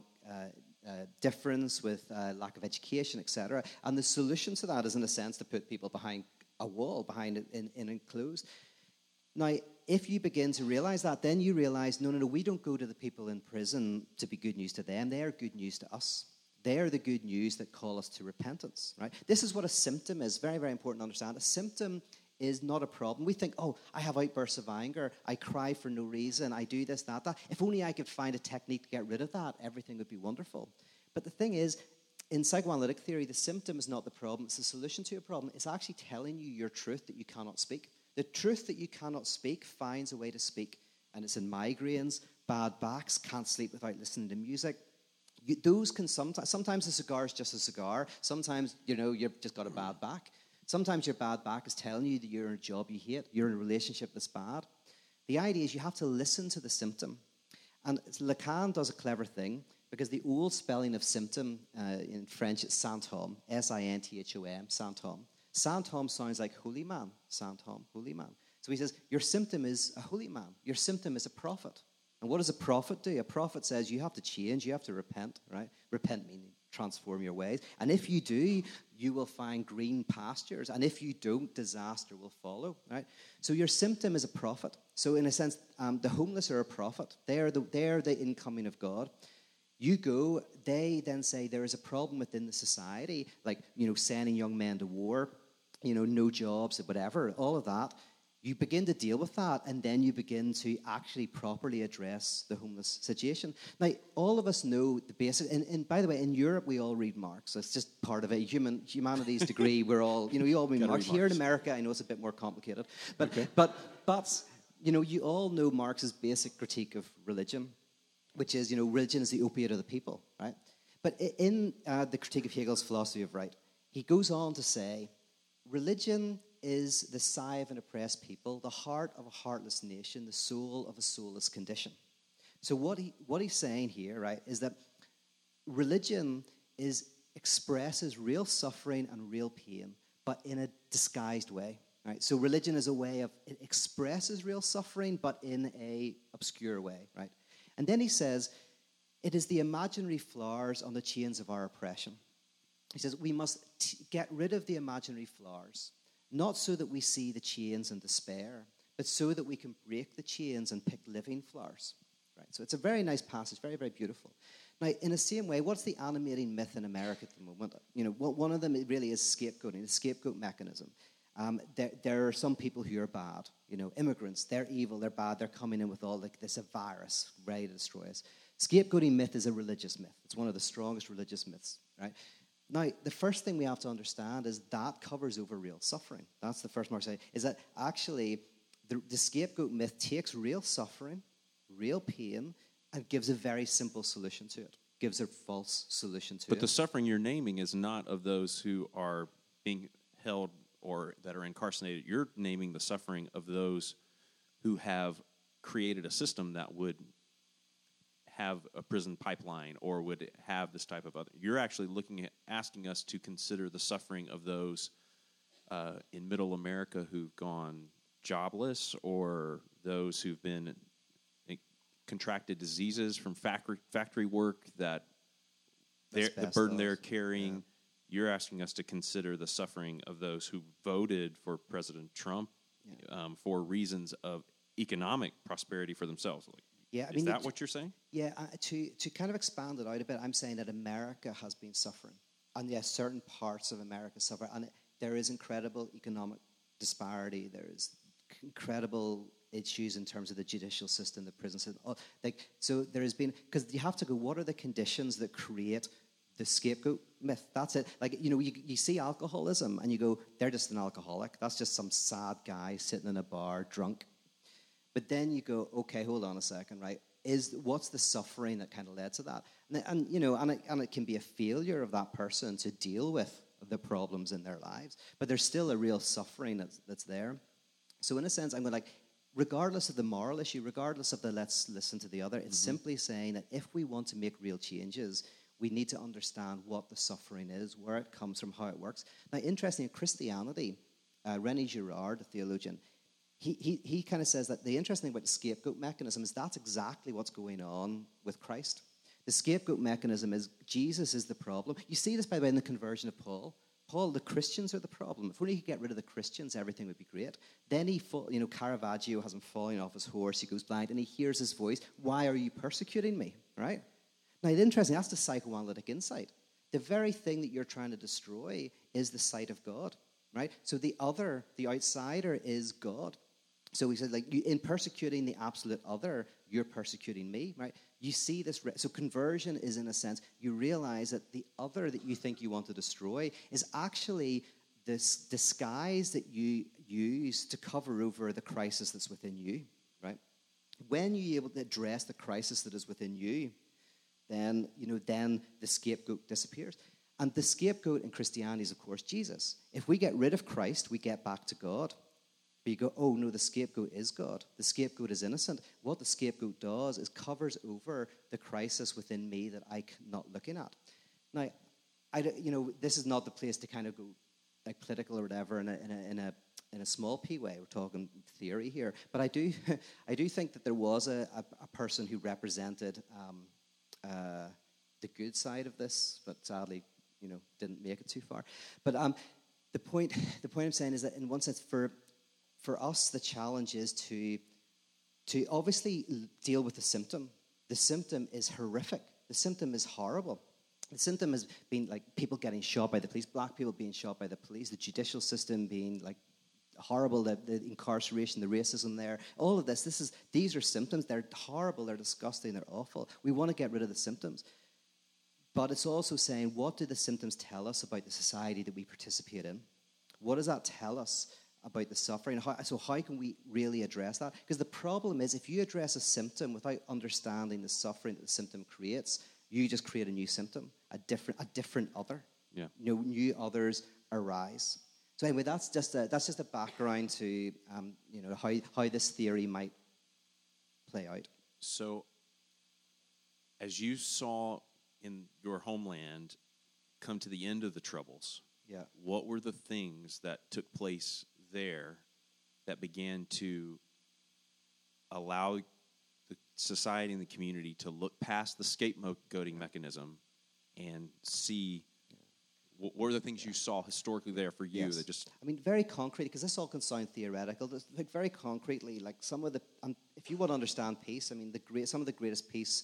difference, with lack of education, etc. And the solution to that is, in a sense, to put people behind a wall, behind it in enclosed. Now, if you begin to realize that, then you realize, no, we don't go to the people in prison to be good news to them. They are good news to us. They are the good news that call us to repentance, right? This is what a symptom is. Very, very important to understand. A symptom is not a problem. We think, oh, I have outbursts of anger. I cry for no reason. I do this, that. If only I could find a technique to get rid of that, everything would be wonderful. But the thing is, in psychoanalytic theory, the symptom is not the problem. It's the solution to a problem. It's actually telling you your truth that you cannot speak. The truth that you cannot speak finds a way to speak. And it's in migraines, bad backs, can't sleep without listening to music. Those can sometimes a cigar is just a cigar. Sometimes, you've just got a bad back. Sometimes your bad back is telling you that you're in a job you hate. You're in a relationship that's bad. The idea is you have to listen to the symptom. And Lacan does a clever thing, because the old spelling of symptom in French is Saint-Homme, S-I-N-T-H-O-M, Saint-Homme. Saint-Homme sounds like holy man, Saint-Homme, holy man. So he says, your symptom is a holy man. Your symptom is a prophet. And what does a prophet do? A prophet says you have to change, you have to repent, right? Repent meaning transform your ways. And if you do, you will find green pastures. And if you don't, disaster will follow, right? So your symptom is a prophet. So in a sense, the homeless are a prophet. They are the incoming of God. You go, they then say there is a problem within the society, like, sending young men to war, no jobs, whatever, all of that. You begin to deal with that, and then you begin to actually properly address the homeless situation. Now, all of us know the basic, and by the way, in Europe, we all read Marx. So it's just part of it. Humanities degree, we're all, we all read Marx. Here in America, I know it's a bit more complicated. But, okay. but you all know Marx's basic critique of religion, which is, religion is the opiate of the people, right? But in the critique of Hegel's philosophy of right, he goes on to say, religion is the sigh of an oppressed people, the heart of a heartless nation, the soul of a soulless condition. So what he's saying here, right, is that religion expresses real suffering and real pain, but in a disguised way. Right? So religion is a way of, it expresses real suffering, but in a obscure way, right? And then he says, it is the imaginary flowers on the chains of our oppression. He says, we must get rid of the imaginary flowers, not so that we see the chains and despair, but so that we can break the chains and pick living flowers. Right? So it's a very nice passage, very, very beautiful. Now, in the same way, what's the animating myth in America at the moment? You know, one of them really is scapegoating, the scapegoat mechanism. There are some people who are bad, you know, immigrants, they're evil, they're bad, they're coming in with all like this virus ready to destroy us. Scapegoating myth is a religious myth. It's one of the strongest religious myths, right? Now, the first thing we have to understand is that covers over real suffering. That's the first mark I say, is that actually the scapegoat myth takes real suffering, real pain, and gives a very simple solution to it. Gives a false solution to it. But the suffering you're naming is not of those who are being held or that are incarcerated. You're naming the suffering of those who have created a system that would have a prison pipeline or would have this type of other. You're actually looking at asking us to consider the suffering of those in middle America who've gone jobless, or those who've been contracted diseases from factory work that the burden they're carrying. Yeah. You're asking us to consider the suffering of those who voted for President Trump for reasons of economic prosperity for themselves. Yeah, is that what you're saying? Yeah, to kind of expand it out a bit, I'm saying that America has been suffering. And yes, certain parts of America suffer. And there is incredible economic disparity. There is incredible issues in terms of the judicial system, the prison system. So there has been, because you have to go, what are the conditions that create the scapegoat myth? That's it. Like, you know, you see alcoholism and you go, they're just an alcoholic. That's just some sad guy sitting in a bar drunk. But then you go, okay, hold on a second, right? What's the suffering that kind of led to that? And you know, and it can be a failure of that person to deal with the problems in their lives. But there's still a real suffering that's there. So in a sense, I'm going like, regardless of the moral issue, regardless of the let's listen to the other, it's simply saying that if we want to make real changes, we need to understand what the suffering is, where it comes from, how it works. Now, interestingly, in Christianity, René Girard, a theologian, he kind of says that the interesting thing about the scapegoat mechanism is that's exactly what's going on with Christ. The scapegoat mechanism is Jesus is the problem. You see this, by the way, in the conversion of Paul. Paul, the Christians are the problem. If only he could get rid of the Christians, everything would be great. Then Caravaggio has him falling off his horse. He goes blind, and he hears his voice. Why are you persecuting me? Right? Now, it's interesting. That's the psychoanalytic insight. The very thing that you're trying to destroy is the sight of God. Right? So the other, the outsider, is God. So he said, like, in persecuting the absolute other, you're persecuting me, right? You see this. So conversion is, in a sense, you realize that the other that you think you want to destroy is actually this disguise that you use to cover over the crisis that's within you, right? When you're able to address the crisis that is within you, then the scapegoat disappears. And the scapegoat in Christianity is, of course, Jesus. If we get rid of Christ, we get back to God. But you go, oh, no, the scapegoat is God. The scapegoat is innocent. What the scapegoat does is covers over the crisis within me that I'm not looking at. Now, this is not the place to kind of go like political or whatever in a small p way. We're talking theory here. But I do think that there was a person who represented the good side of this, but sadly, didn't make it too far. But the point I'm saying is that in one sense, for us, the challenge is to obviously deal with the symptom. The symptom is horrific. The symptom is horrible. The symptom has been like people getting shot by the police, black people being shot by the police, the judicial system being like horrible, the incarceration, the racism there. All of these are symptoms. They're horrible, they're disgusting, they're awful. We want to get rid of the symptoms. But it's also saying, what do the symptoms tell us about the society that we participate in? What does that tell us about the suffering? How can we really address that? Because the problem is, if you address a symptom without understanding the suffering that the symptom creates, you just create a new symptom, a different other. Yeah. New others arise. So anyway, that's just a background to how this theory might play out. So, as you saw in your homeland come to the end of the Troubles, yeah, what were the things that took place there that began to allow the society and the community to look past the scapegoating mechanism and see what were the things you saw historically there for you that just... I mean, very concrete, because this all can sound theoretical. Like very concretely, like some of the... if you want to understand peace, I mean, some of the greatest peace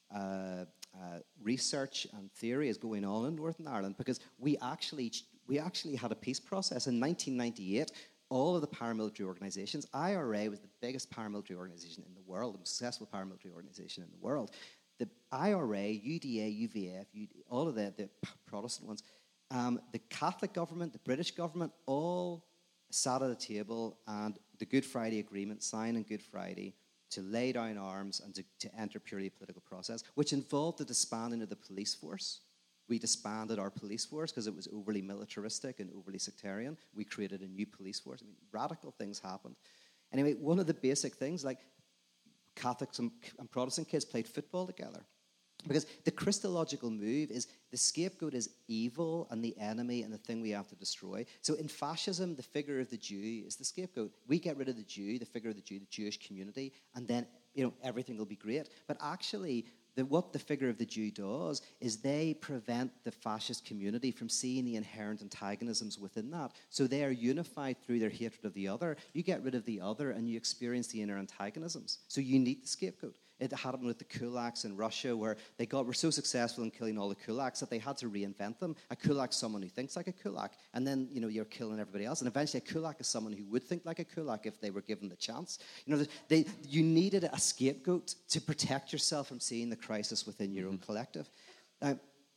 research and theory is going on in Northern Ireland, because we actually had a peace process in 1998. All of the paramilitary organizations, IRA was the biggest paramilitary organization in the world, the most successful paramilitary organization in the world. The IRA, UDA, UVF, all of the Protestant ones, the Catholic government, the British government, all sat at a table, and the Good Friday Agreement, signed on Good Friday, to lay down arms and to enter purely a political process, which involved the disbanding of the police force. We disbanded our police force because it was overly militaristic and overly sectarian. We created a new police force. I mean, radical things happened. Anyway, one of the basic things, like Catholics and Protestant kids played football together. Because the Christological move is the scapegoat is evil and the enemy and the thing we have to destroy. So in fascism, the figure of the Jew is the scapegoat. We get rid of the Jew, the figure of the Jew, the Jewish community, and then everything will be great. But actually, what the figure of the Jew does is they prevent the fascist community from seeing the inherent antagonisms within that. So they are unified through their hatred of the other. You get rid of the other and you experience the inner antagonisms. So you need the scapegoat. It happened with the kulaks in Russia, where were so successful in killing all the kulaks that they had to reinvent them. A kulak's someone who thinks like a kulak, and then you're killing everybody else. And eventually, a kulak is someone who would think like a kulak if they were given the chance. You needed a scapegoat to protect yourself from seeing the crisis within your own collective. So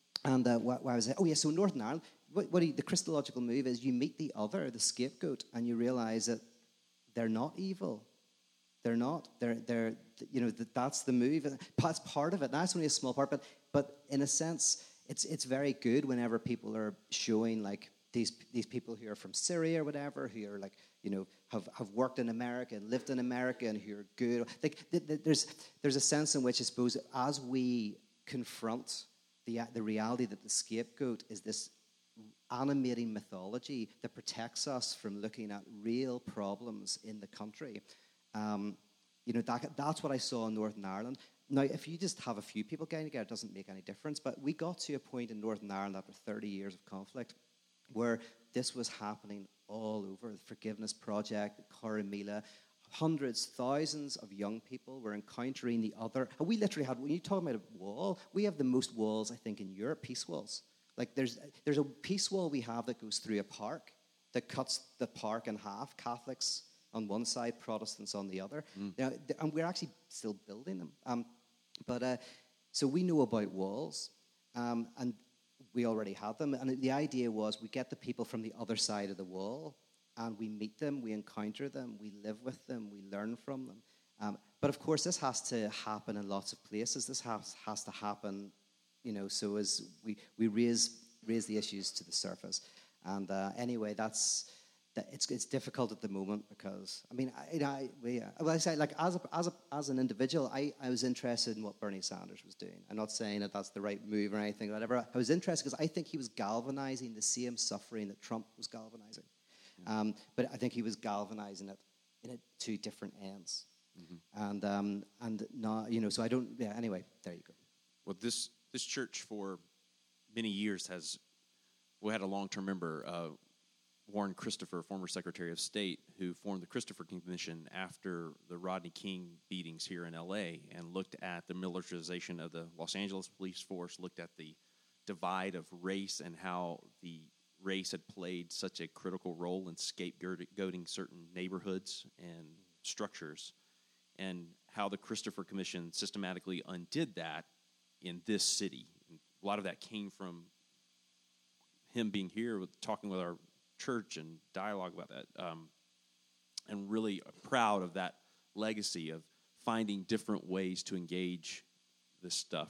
Northern Ireland, the Christological move is you meet the other, the scapegoat, and you realize that they're not evil. They're not. That's the move. That's part of it. That's only a small part, but in a sense, it's very good whenever people are showing like these people who are from Syria or whatever, who are like have worked in America and lived in America and who are good. Like there's a sense in which I suppose as we confront the reality that the scapegoat is this animating mythology that protects us from looking at real problems in the country. That's what I saw in Northern Ireland. Now, if you just have a few people getting together, it doesn't make any difference. But we got to a point in Northern Ireland after 30 years of conflict where this was happening all over. The Forgiveness Project, Corrymeela, hundreds, thousands of young people were encountering the other. And we literally had, when you talk about a wall, we have the most walls, I think, in Europe, peace walls. Like there's a peace wall we have that goes through a park that cuts the park in half, Catholics on one side, Protestants on the other. Now, and we're actually still building them. So we know about walls, and we already had them. And the idea was we get the people from the other side of the wall, and we meet them, we encounter them, we live with them, we learn from them. But of course, this has to happen in lots of places. This has to happen, so as we raise the issues to the surface. And anyway, it's difficult at the moment because I say like as an individual, I was interested in what Bernie Sanders was doing. I'm not saying that that's the right move or anything, whatever. I was interested because I think he was galvanizing the same suffering that Trump was galvanizing, but I think he was galvanizing it in two different ends, and not So I don't. Yeah. Anyway, there you go. Well, this church for many years we had a long-term member. Warren Christopher, former Secretary of State, who formed the Christopher Commission after the Rodney King beatings here in L.A. and looked at the militarization of the Los Angeles police force, looked at the divide of race and how the race had played such a critical role in scapegoating certain neighborhoods and structures, and how the Christopher Commission systematically undid that in this city. And a lot of that came from him being here, talking with our church and dialogue about that, and really proud of that legacy of finding different ways to engage this stuff.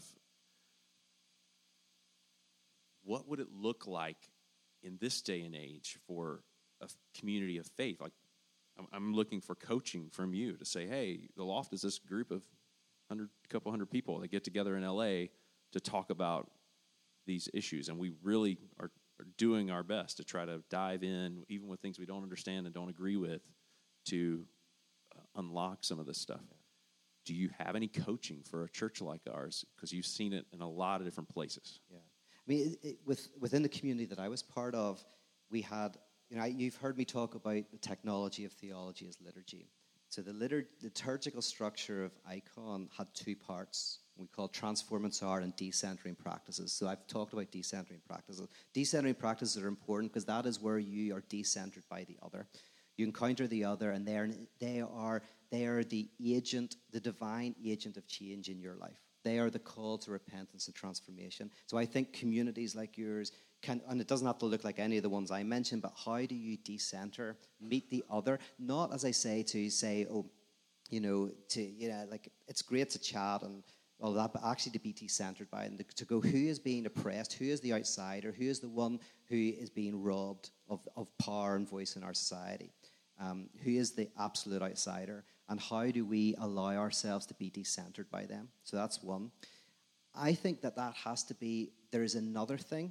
What would it look like in this day and age for a community of faith? Like, I'm looking for coaching from you to say, hey, the Loft is this group of couple hundred people that get together in LA to talk about these issues, and we really are doing our best to try to dive in, even with things we don't understand and don't agree with, to unlock some of this stuff. Do you have any coaching for a church like ours? Because you've seen it in a lot of different places. Yeah. I mean, within the community that I was part of, we had, you've heard me talk about the technology of theology as liturgy. So the liturgical structure of Icon had two parts. We call transformance art and decentering practices. So I've talked about decentering practices. Decentering practices are important because that is where you are decentered by the other. You encounter the other, and they are the agent, the divine agent of change in your life. They are the call to repentance and transformation. So I think communities like yours can, and it doesn't have to look like any of the ones I mentioned, but how do you decenter, meet the other? Not, as I say, like it's great to chat and all that, but actually to be decentered by it, and to go, who is being oppressed, who is the outsider, who is the one who is being robbed of power and voice in our society, who is the absolute outsider, and how do we allow ourselves to be decentered by them? So that's one. I think that has to be, there is another thing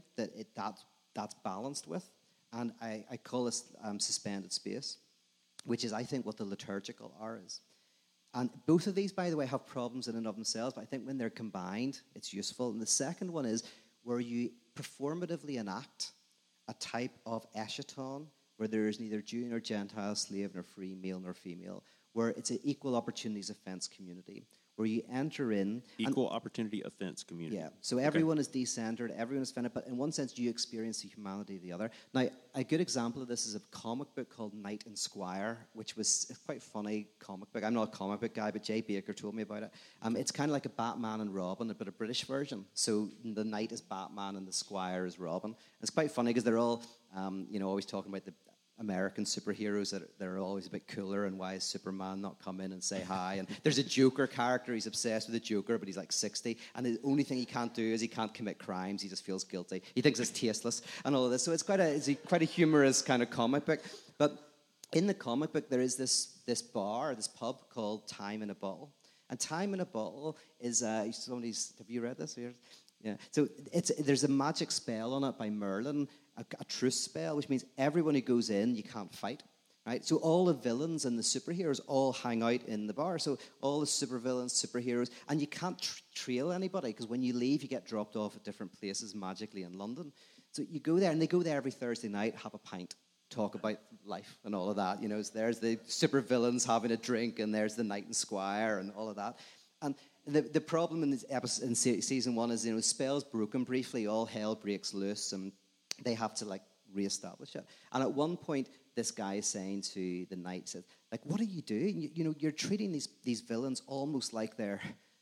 that's balanced with, and I call this suspended space, which is, I think, what the liturgical are is. And both of these, by the way, have problems in and of themselves, but I think when they're combined, it's useful. And the second one is where you performatively enact a type of eschaton where there is neither Jew nor Gentile, slave nor free, male nor female, where it's an equal opportunities offense community, where you enter in... Equal opportunity offense community. Yeah, so everyone is decentered, everyone is offended, but in one sense you experience the humanity of the other. Now, a good example of this is a comic book called Knight and Squire, which was a quite funny comic book. I'm not a comic book guy, but Jay Baker told me about it. It's kind of like a Batman and Robin, but a British version. So the Knight is Batman and the Squire is Robin. It's quite funny because they're all, always talking about the American superheroes that are always a bit cooler, and why is Superman not come in and say hi? And there's a Joker character, he's obsessed with the Joker, but he's like 60, and the only thing he can't do is he can't commit crimes, he just feels guilty. He thinks it's tasteless and all of this. So it's quite a humorous kind of comic book. But in the comic book, there is this pub called Time in a Bottle. And Time in a Bottle is, have you read this? Yeah. So there's a magic spell on it by Merlin, a truce spell, which means everyone who goes in, you can't fight, right? So all the villains and the superheroes all hang out in the bar. So all the supervillains, superheroes, and you can't trail anybody because when you leave, you get dropped off at different places magically in London. So you go there, and they go there every Thursday night, have a pint, talk about life and all of that. So there's the supervillains having a drink, and there's the Knight and Squire and all of that. And the problem in season one is, spells broken briefly, all hell breaks loose, and they have to reestablish it. And at one point, this guy is saying to the knight, says, what are you doing? You're treating these villains almost like they're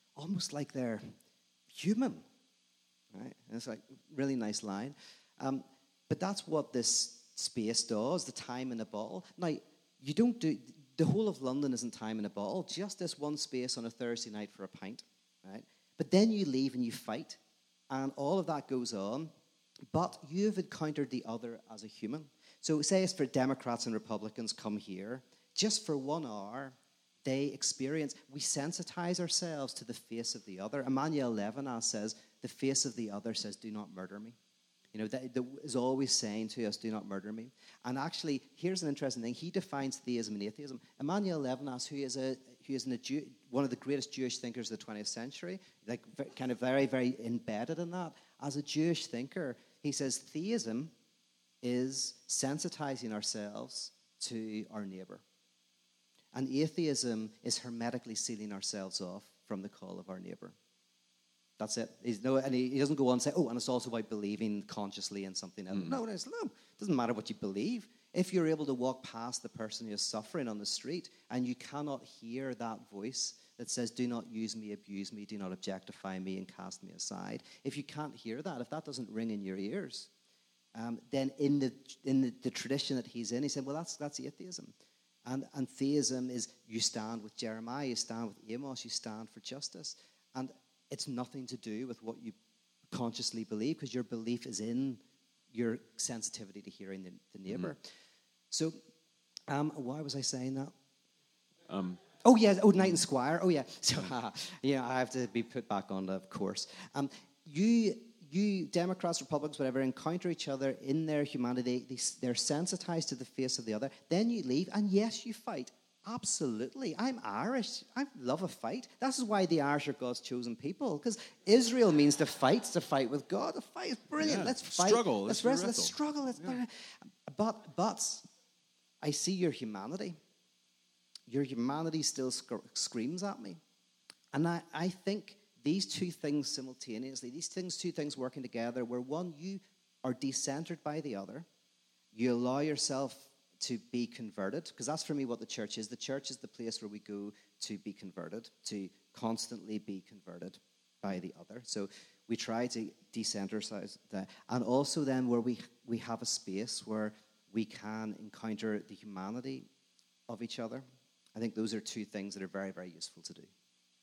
human, right? And it's really nice line. But that's what this space does, the time in a bottle. Now, you don't do, the whole of London isn't time in a bottle, just this one space on a Thursday night for a pint, right? But then you leave and you fight, and all of that goes on. But you've encountered the other as a human. So say it's for Democrats and Republicans come here, just for 1 hour, we sensitize ourselves to the face of the other. Emmanuel Levinas says, the face of the other says, do not murder me. That is always saying to us, do not murder me. And actually, here's an interesting thing. He defines theism and atheism. Emmanuel Levinas, who is one of the greatest Jewish thinkers of the 20th century, kind of very, very embedded in that, as a Jewish thinker, he says theism is sensitizing ourselves to our neighbor. And atheism is hermetically sealing ourselves off from the call of our neighbor. That's it. And he doesn't go on and say, and it's also about believing consciously in something else. No, it doesn't matter what you believe. If you're able to walk past the person who is suffering on the street and you cannot hear that voice that says, do not use me, abuse me, do not objectify me, and cast me aside. If you can't hear that, if that doesn't ring in your ears, then in the tradition that he's in, he said, well, that's atheism. And theism is you stand with Jeremiah, you stand with Amos, you stand for justice. And it's nothing to do with what you consciously believe, because your belief is in your sensitivity to hearing the neighbor. Mm-hmm. So why was I saying that? Knight and Squire. Oh, yeah. So, I have to be put back on, of course. You you Democrats, Republicans, whatever, encounter each other in their humanity. They're sensitized to the face of the other. Then you leave, and yes, you fight. Absolutely. I'm Irish. I love a fight. This is why the Irish are God's chosen people, because Israel means to fight with God. A fight is brilliant. Yeah. Let's fight. Struggle. Let's wrestle. Let's struggle. But I see your humanity. Your humanity still screams at me. And I think these two things simultaneously, two things working together, where one, you are decentered by the other. You allow yourself to be converted, because that's for me what the church is. The church is the place where we go to be converted, to constantly be converted by the other. So we try to decentralize that. And also then where we have a space where we can encounter the humanity of each other. I think those are two things that are very, very useful to do.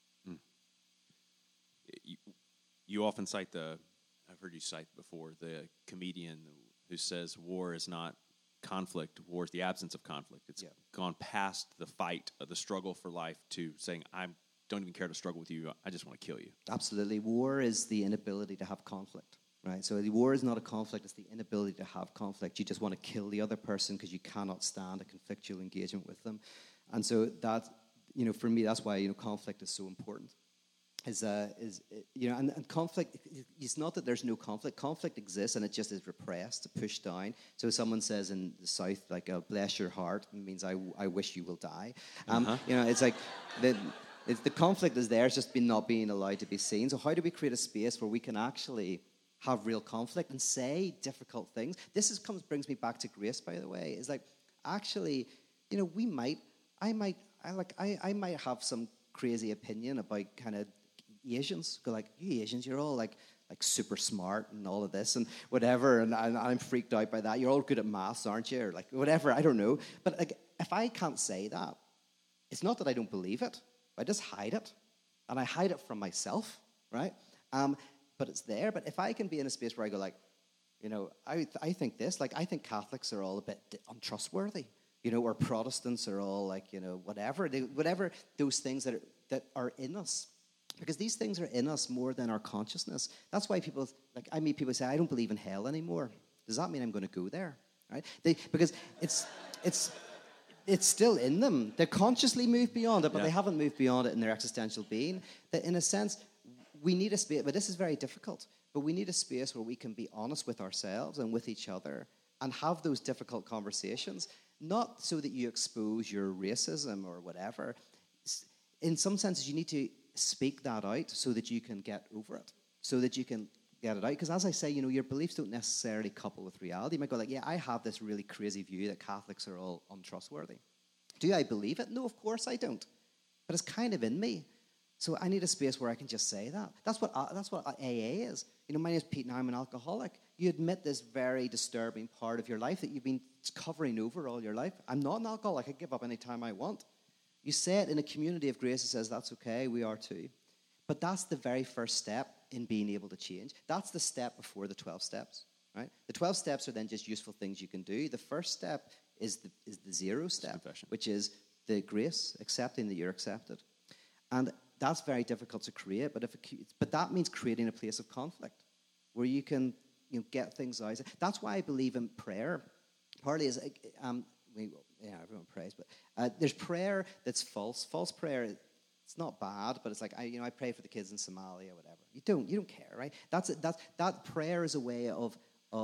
You often cite I've heard you cite before, the comedian who says war is not conflict, war is the absence of conflict. It's gone past the fight, the struggle for life, to saying, I don't even care to struggle with you, I just want to kill you. Absolutely. War is the inability to have conflict, right? So the war is not a conflict, it's the inability to have conflict. You just want to kill the other person because you cannot stand a conflictual engagement with them. And so that, for me, that's why, conflict is so important. And conflict, it's not that there's no conflict. Conflict exists, and it just is repressed, pushed down. So someone says in the South, like, bless your heart, it means I wish you will die. It's like the conflict is there, it's just not being allowed to be seen. So how do we create a space where we can actually have real conflict and say difficult things? This brings me back to grace, by the way. It's like, actually, I might have some crazy opinion about kind of Asians. Go like, you Asians, you're all like super smart and all of this and whatever, and I'm freaked out by that. You're all good at maths, aren't you? Or like whatever, I don't know. But like, if I can't say that, it's not that I don't believe it. I just hide it, and I hide it from myself, right? But it's there. But if I can be in a space where I go like, I think this, like, I think Catholics are all a bit untrustworthy, or Protestants are all like, whatever those things that are in us. Because these things are in us more than our consciousness. That's why I meet people say, I don't believe in hell anymore. Does that mean I'm going to go there? Right? Because it's still in them. They consciously moved beyond it, but they haven't moved beyond it in their existential being. That in a sense, we need a space, but this is very difficult, but we need a space where we can be honest with ourselves and with each other and have those difficult conversations, not so that you expose your racism or whatever. In some senses, you need to speak that out so that you can get over it, so that you can get it out. Because as I say, your beliefs don't necessarily couple with reality. You might go like, I have this really crazy view that Catholics are all untrustworthy. Do I believe it? No, of course I don't. But it's kind of in me. So I need a space where I can just say that. That's what AA is. My name is Pete and I'm an alcoholic. You admit this very disturbing part of your life that you've been covering over all your life. I'm not an alcoholic. I give up any time I want. You say it in a community of grace that says, that's okay, we are too. But that's the very first step in being able to change. That's the step before the 12 steps, right? The 12 steps are then just useful things you can do. The first step is the zero step, which is the grace, accepting that you're accepted. And that's very difficult to create, but that means creating a place of conflict where you can get things out. That's why I believe in prayer. Partly is... everyone prays, but there's prayer that's false. False prayer, it's not bad, but it's like I pray for the kids in Somalia or whatever. You don't care, right? That prayer is a way of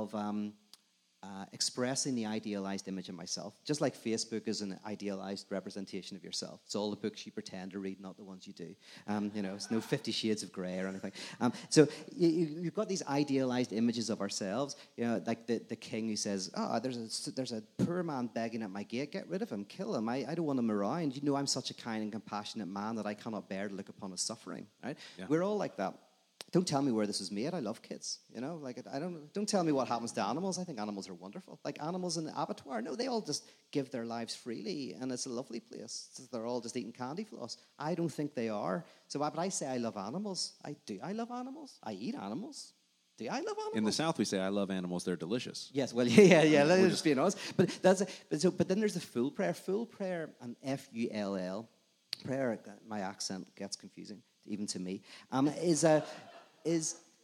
expressing the idealized image of myself. Just like Facebook is an idealized representation of yourself. It's all the books you pretend to read, not the ones you do. It's no 50 Shades of Grey or anything. So you've got these idealized images of ourselves. Like the king who says, there's a poor man begging at my gate. Get rid of him. Kill him. I don't want him around. I'm such a kind and compassionate man that I cannot bear to look upon his suffering. Right? Yeah. We're all like that. Don't tell me where this is made. I love kids. Don't tell me what happens to animals. I think animals are wonderful. Like animals in the abattoir. No, they all just give their lives freely, and it's a lovely place. They're all just eating candy floss. I don't think they are. So, but I say I love animals. I do. I love animals. I eat animals. Do I love animals? In the South, we say I love animals. They're delicious. Yes. Well, yeah. Let's just be honest. But but then there's the full prayer. Full prayer and FULL prayer. My accent gets confusing even to me.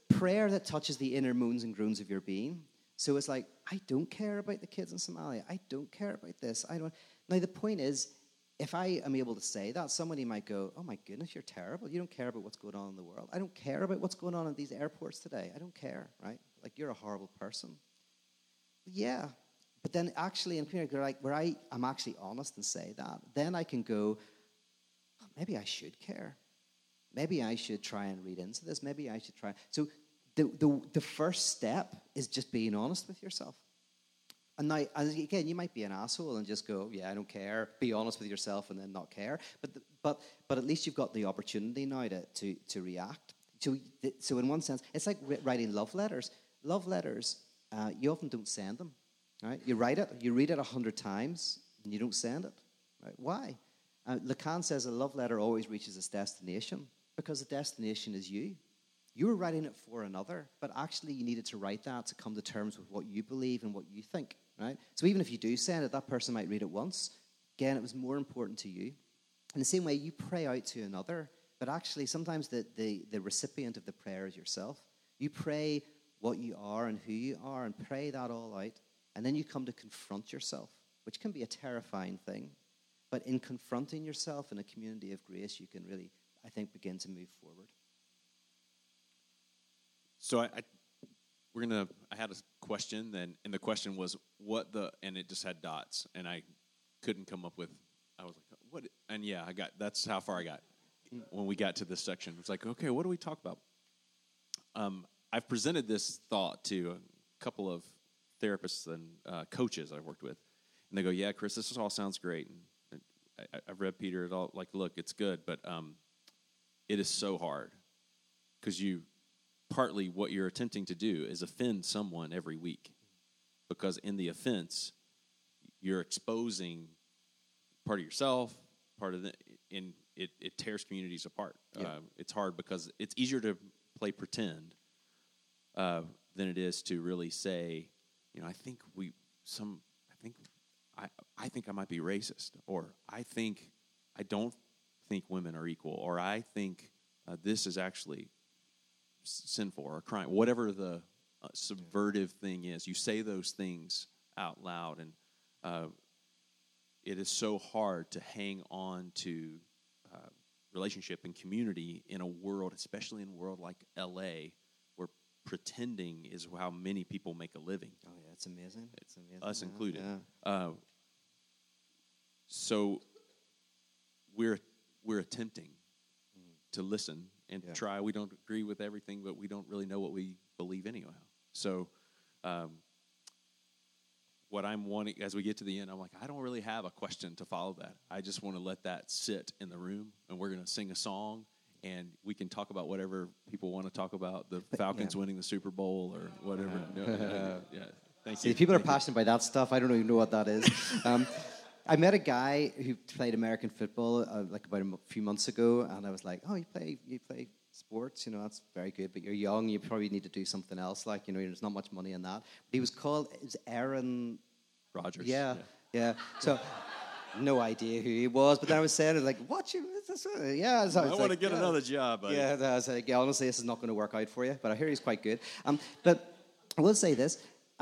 prayer that touches the inner moans and groans of your being. So it's like, I don't care about the kids in Somalia. I don't care about this. I don't. Now, the point is, if I am able to say that, somebody might go, oh my goodness, you're terrible. You don't care about what's going on in the world. I don't care about what's going on in these airports today. I don't care, right? Like, you're a horrible person. Yeah. But then actually in community where I am actually honest and say that, then I can go, oh, maybe I should care. Maybe I should try and read into this. Maybe I should try. So the first step is just being honest with yourself. And now, again, you might be an asshole and just go, yeah, I don't care. Be honest with yourself and then not care. But at least you've got the opportunity now to react. So in one sense, it's like writing love letters. Love letters, you often don't send them. Right? You write it, you read it 100 times, and you don't send it. Right? Why? Lacan says a love letter always reaches its destination because the destination is you. You were writing it for another, but actually you needed to write that to come to terms with what you believe and what you think. Right? So even if you do send it, that person might read it once. Again, it was more important to you. In the same way, you pray out to another, but actually sometimes the recipient of the prayer is yourself. You pray what you are and who you are and pray that all out. And then you come to confront yourself, which can be a terrifying thing. But in confronting yourself in a community of grace, you can really, I think, begin to move forward. So I had a question, and the question was and it just had dots, and I couldn't come up with. I was like, what? And yeah, that's how far I got when we got to this section. It's like, okay, what do we talk about? I've presented this thought to a couple of therapists and coaches I've worked with, and they go, yeah, Chris, this all sounds great. And I've read Peter, it all, like, look, it's good, but it is so hard because partly what you're attempting to do is offend someone every week, because in the offense, you're exposing part of yourself, and it tears communities apart. Yeah. It's hard because it's easier to play pretend than it is to really say, I think I might be racist, or I don't think women are equal, or I think this is actually sinful or a crime. Whatever the subversive thing is, you say those things out loud, and it is so hard to hang on to relationship and community in a world, especially in a world like LA, where pretending is how many people make a living. Oh yeah, it's amazing. It's amazing. Us included. Yeah. So we're attempting to listen and try. We don't agree with everything, but we don't really know what we believe anyhow. So what I'm wanting, as we get to the end, I'm like, I don't really have a question to follow that. I just want to let that sit in the room, and we're going to sing a song, and we can talk about whatever people want to talk about, the Falcons winning the Super Bowl or whatever. Thank you. See, people are passionate by that stuff. I don't even know what that is. I met a guy who played American football like about a few months ago, and I was like, oh, you play sports, that's very good, but you're young, you probably need to do something else, like, there's not much money in that. But it was Aaron Rodgers. Yeah. So, no idea who he was, but then I was saying, like, what you, yeah. So I want to get another job, buddy. Yeah, I was like, honestly, this is not going to work out for you, but I hear he's quite good. But I will say this,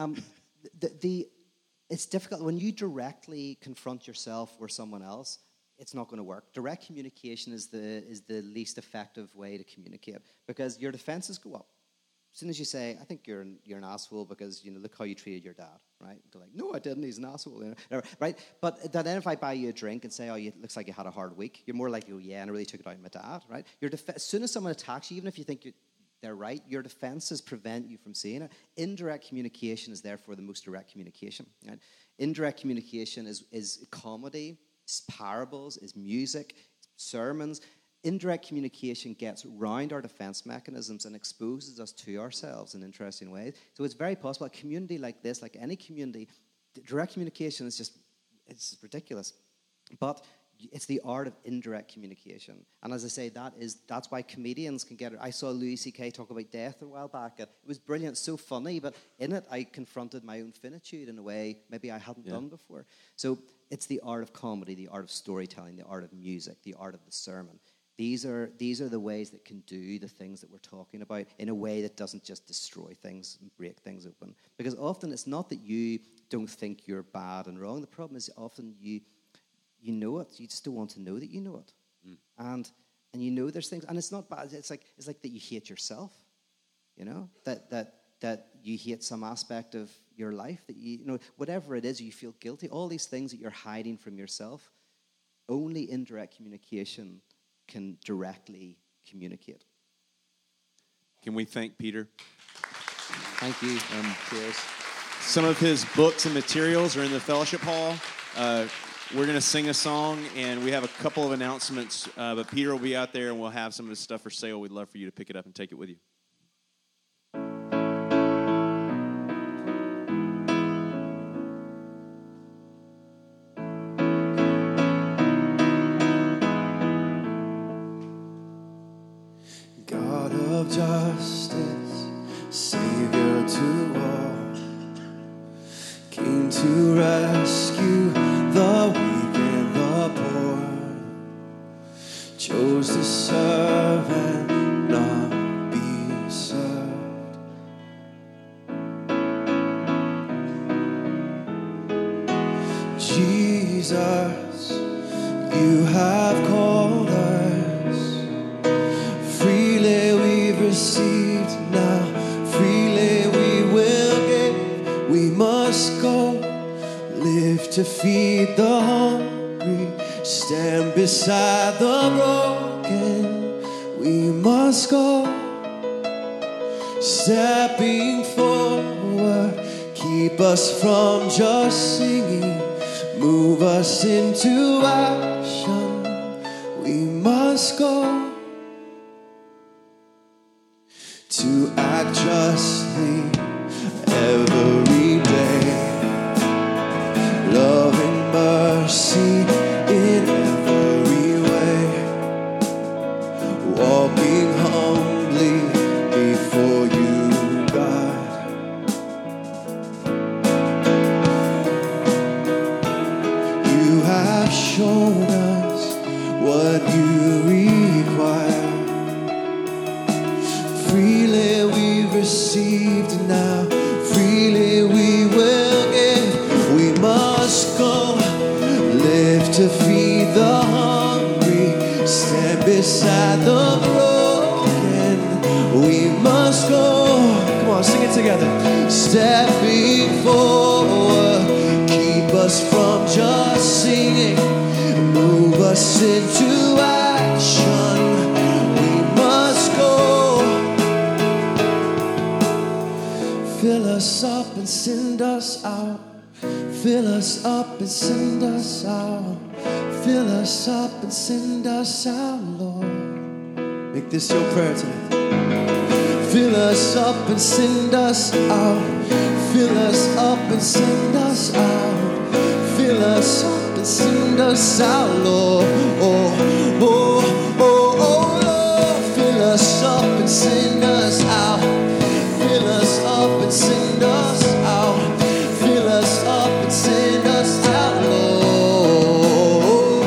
it's difficult when you directly confront yourself or someone else. It's not going to work. Direct communication is the least effective way to communicate, because your defenses go up. As soon as you say, I think you're an asshole because, look how you treated your dad, right? They're like, no, I didn't, he's an asshole, right? But then if I buy you a drink and say, oh, it looks like you had a hard week, you're more likely, oh, yeah, and I really took it out on my dad, right? As soon as someone attacks you, even if you think they're right, your defenses prevent you from saying it. Indirect communication is therefore the most direct communication, right? Indirect communication is comedy, is parables, is music, sermons. Indirect communication gets round our defense mechanisms and exposes us to ourselves in interesting ways. So it's very possible. A community like this, like any community, direct communication is it's ridiculous. But it's the art of indirect communication. And as I say, that's why comedians can get it. I saw Louis C.K. talk about death a while back. It was brilliant, so funny, but in it I confronted my own finitude in a way maybe I hadn't done before. So it's the art of comedy, the art of storytelling, the art of music, the art of the sermon. These are the ways that can do the things that we're talking about in a way that doesn't just destroy things and break things open. Because often it's not that you don't think you're bad and wrong. The problem is often you know it. You just don't want to know that you know it. And you know there's things, and it's not bad. It's like that you hate yourself. You know that you hate some aspect of your life, that you know whatever it is, you feel guilty. All these things that you're hiding from yourself. Only indirect communication can directly communicate. Can we thank Peter? Thank you. Cheers. Some of his books and materials are in the fellowship hall. We're going to sing a song, and we have a couple of announcements, but Peter will be out there, and we'll have some of his stuff for sale. We'd love for you to pick it up and take it with you. God of justice, Savior to all, came to rescue the weak and the poor, chose to serve and not be served. Jesus, you have called us. Freely we've received, now freely we will give. We must go, live to feed the hungry, stand beside the broken. We must go, stepping forward, keep us from just singing, move us into action. We must go, to act justly every day, love and mercy in every way, walking humbly before you, God. You have shown us what you require. Freely we received, now freely we will give. We must go, live to feed the hungry, stand beside the broken. We must go, come on, sing it together. Stepping forward, keep us from just singing, move us into action. We must go. Fill us up and send us out. Fill us up and send us out. Fill us up and send us out, Lord. Make this your prayer tonight. Fill us up and send us out. Fill us up and send us out. Fill us up and send us out, Lord. Oh, oh, oh, oh, Lord. Fill us up and send us out. Fill us up and send us out. Fill us up and send us out, Lord.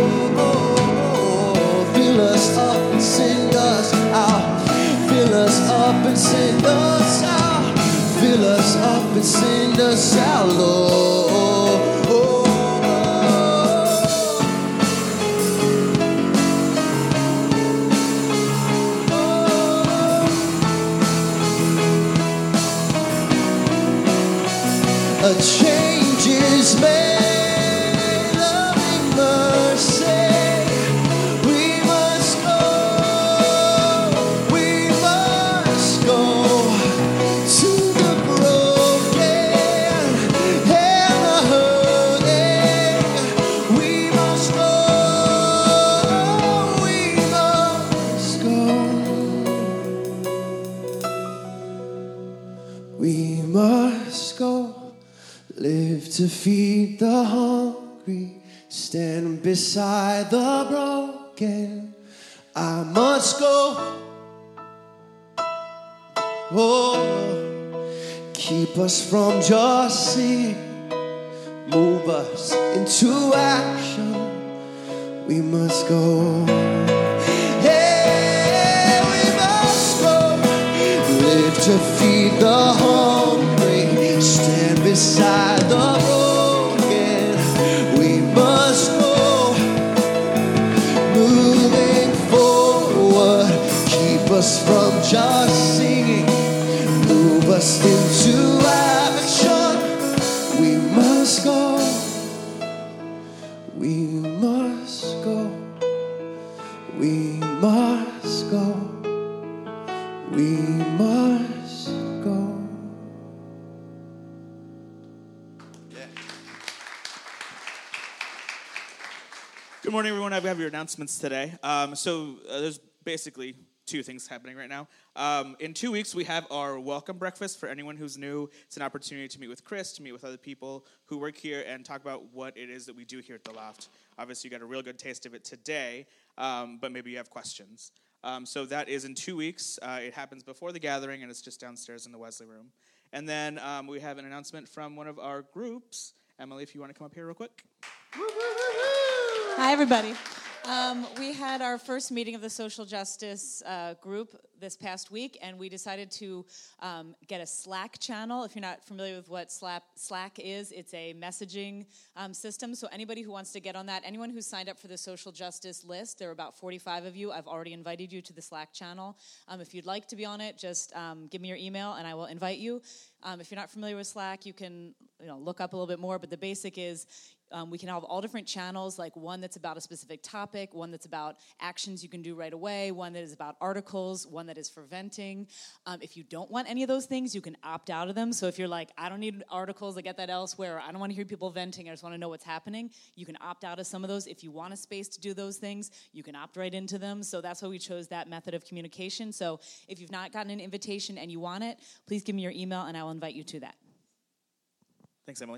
Fill us up and send us out. Fill us up and send us out. Fill us up and send us out, Lord. A change is made, loving mercy. We must go, we must go to the broken and the hurting. We must go, we must go. We must go. Live to feed the hungry, stand beside the broken. I must go. Oh, keep us from just singing, move us into action. We must go. Hey. to feed the hungry, stand beside the broken. We must go, moving forward. Keep us from just singing, move us into action. We must go, we must go, we must go, we must go. Good morning, everyone. We have your announcements today. There's basically two things happening right now. In 2 weeks, we have our welcome breakfast for anyone who's new. It's an opportunity to meet with Chris, to meet with other people who work here, and talk about what it is that we do here at the Loft. Obviously, you got a real good taste of it today, but maybe you have questions. So that is in 2 weeks. It happens before the gathering, and it's just downstairs in the Wesley room. And then we have an announcement from one of our groups. Emily, if you want to come up here real quick. Hi, everybody. We had our first meeting of the social justice group this past week, and we decided to get a Slack channel. If you're not familiar with what Slack is, it's a messaging system. So anybody who wants to get on that, anyone who signed up for the social justice list, there are about 45 of you. I've already invited you to the Slack channel. If you'd like to be on it, just give me your email, and I will invite you. If you're not familiar with Slack, you can look up a little bit more, but the basic is we can have all different channels, like one that's about a specific topic, one that's about actions you can do right away, one that is about articles, one that is for venting. If you don't want any of those things, you can opt out of them. So if you're like, I don't need articles, I get that elsewhere, I don't want to hear people venting, I just want to know what's happening, you can opt out of some of those. If you want a space to do those things, you can opt right into them. So that's why we chose that method of communication. So if you've not gotten an invitation and you want it, please give me your email and I will invite you to that. Thanks, Emily.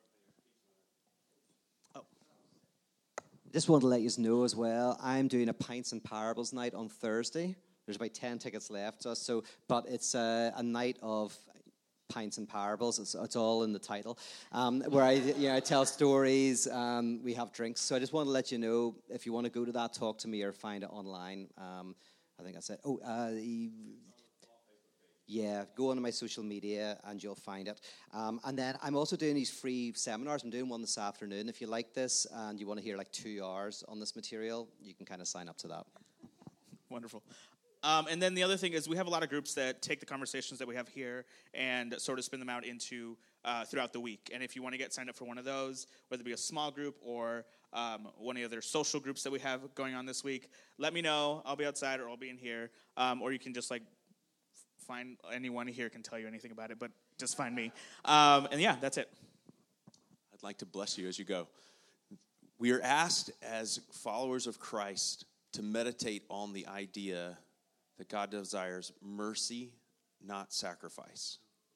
Just wanted to let you know as well, I'm doing a Pints and Parables night on Thursday. There's about 10 tickets left, but it's a night of Pints and Parables. It's all in the title, where I tell stories. We have drinks. So I just want to let you know, if you want to go to that, talk to me or find it online. I think that's it. Yeah, go onto my social media and you'll find it. And then I'm also doing these free seminars. I'm doing one this afternoon. If you like this and you want to hear like 2 hours on this material, you can kind of sign up to that. Wonderful. And then the other thing is we have a lot of groups that take the conversations that we have here and sort of spin them out into throughout the week. And if you want to get signed up for one of those, whether it be a small group or one of the other social groups that we have going on this week, let me know. I'll be outside or I'll be in here. Or you can just find anyone here can tell you anything about it, but just find me. And yeah, that's it. I'd like to bless you as you go. We are asked as followers of Christ to meditate on the idea that God desires mercy, not sacrifice.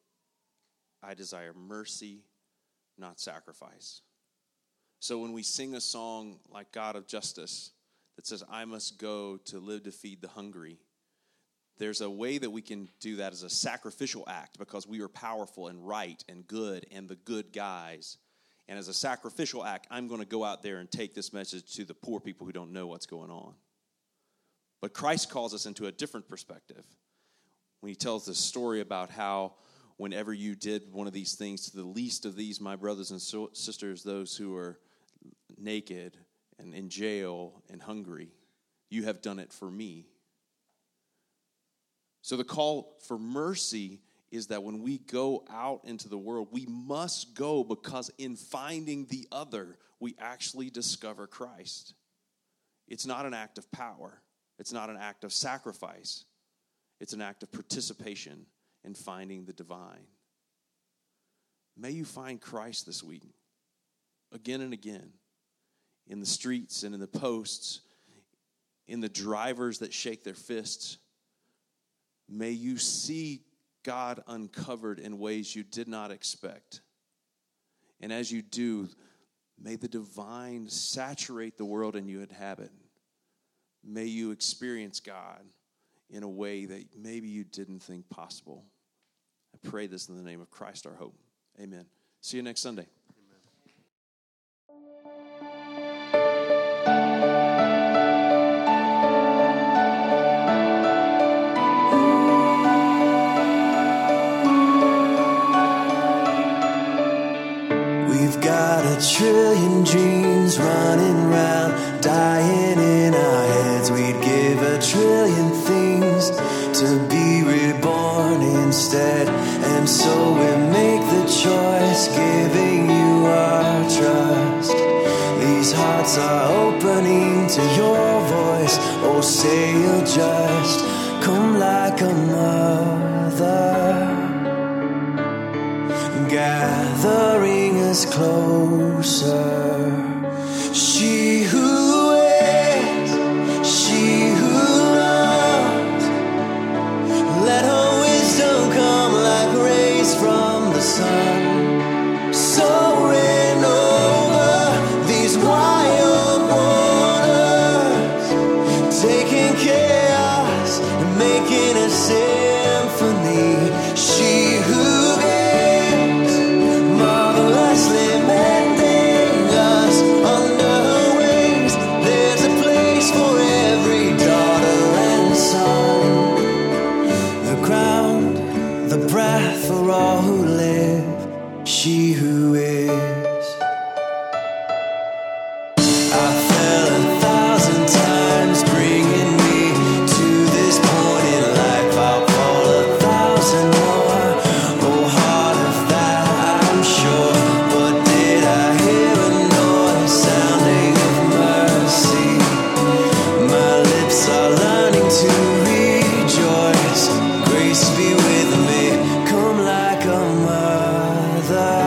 I desire mercy, not sacrifice. So when we sing a song like God of Justice that says, I must go to live to feed the hungry, there's a way that we can do that as a sacrificial act because we are powerful and right and good and the good guys. And as a sacrificial act, I'm going to go out there and take this message to the poor people who don't know what's going on. But Christ calls us into a different perspective when he tells this story about how whenever you did one of these things to the least of these, my brothers and sisters, those who are naked and in jail and hungry, you have done it for me. So the call for mercy is that when we go out into the world, we must go because in finding the other, we actually discover Christ. It's not an act of power. It's not an act of sacrifice. It's an act of participation in finding the divine. May you find Christ this week, again and again, in the streets and in the posts, in the drivers that shake their fists. May you see God uncovered in ways you did not expect. And as you do, may the divine saturate the world and you inhabit. May you experience God in a way that maybe you didn't think possible. I pray this in the name of Christ our hope. Amen. See you next Sunday. dreams running round, dying in our heads. We'd give a trillion things to be reborn instead. And so we make the choice, giving you our trust. These hearts are opening to your voice. Oh, say you'll just come like a mother, gathering us closer. She who is, she who loves, let her wisdom come like rays from the sun, soaring over these wild waters, taking chaos and making a symphony. She who for all who live, she who is. I fell 1,000 times, bringing me to this point in life. I'll fall 1,000 more. Oh, heart of that, I'm sure. But did I hear a noise sounding of mercy? My lips are learning to rejoice. Grace be with me. Come like a mother,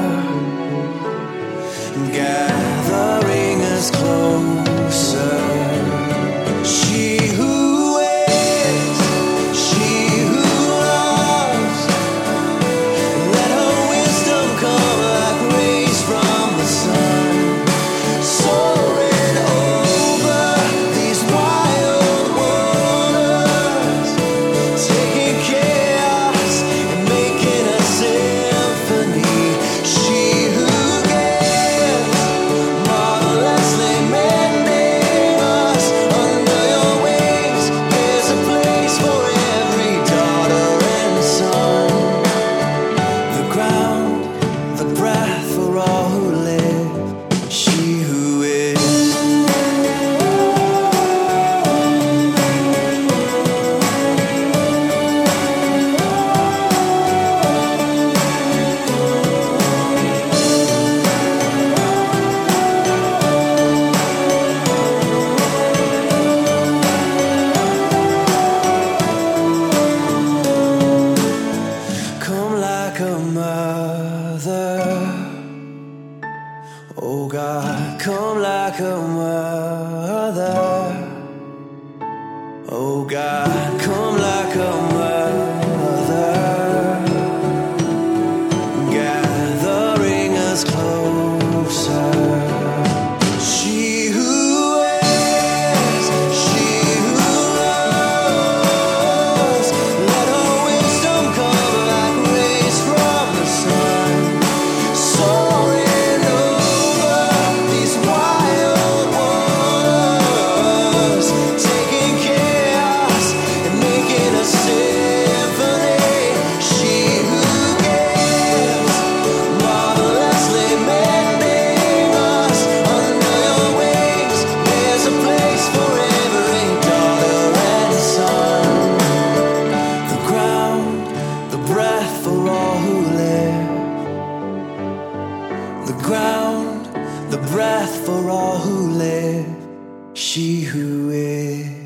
gathering us closer. She who is, she who loves, let her wisdom come like rays from the sun, soaring over these wild waters, taking chaos and making a symphony. She who gives, marvelously mending us under your wings. There's a place for every daughter and son. The ground, the breath for all who live. She who is. Come like a mother, oh God, come like a mother, oh God, come like a mother, gathering us closer. She who is, she who loves, let her wisdom come like rays from the sun, soaring over these wild waters, taking chaos and making a symphony. She who gives, marvelously mending us under your wings. There's a place for every daughter and son. The ground, the breath for all who live. The ground, the breath for all who live. She who is.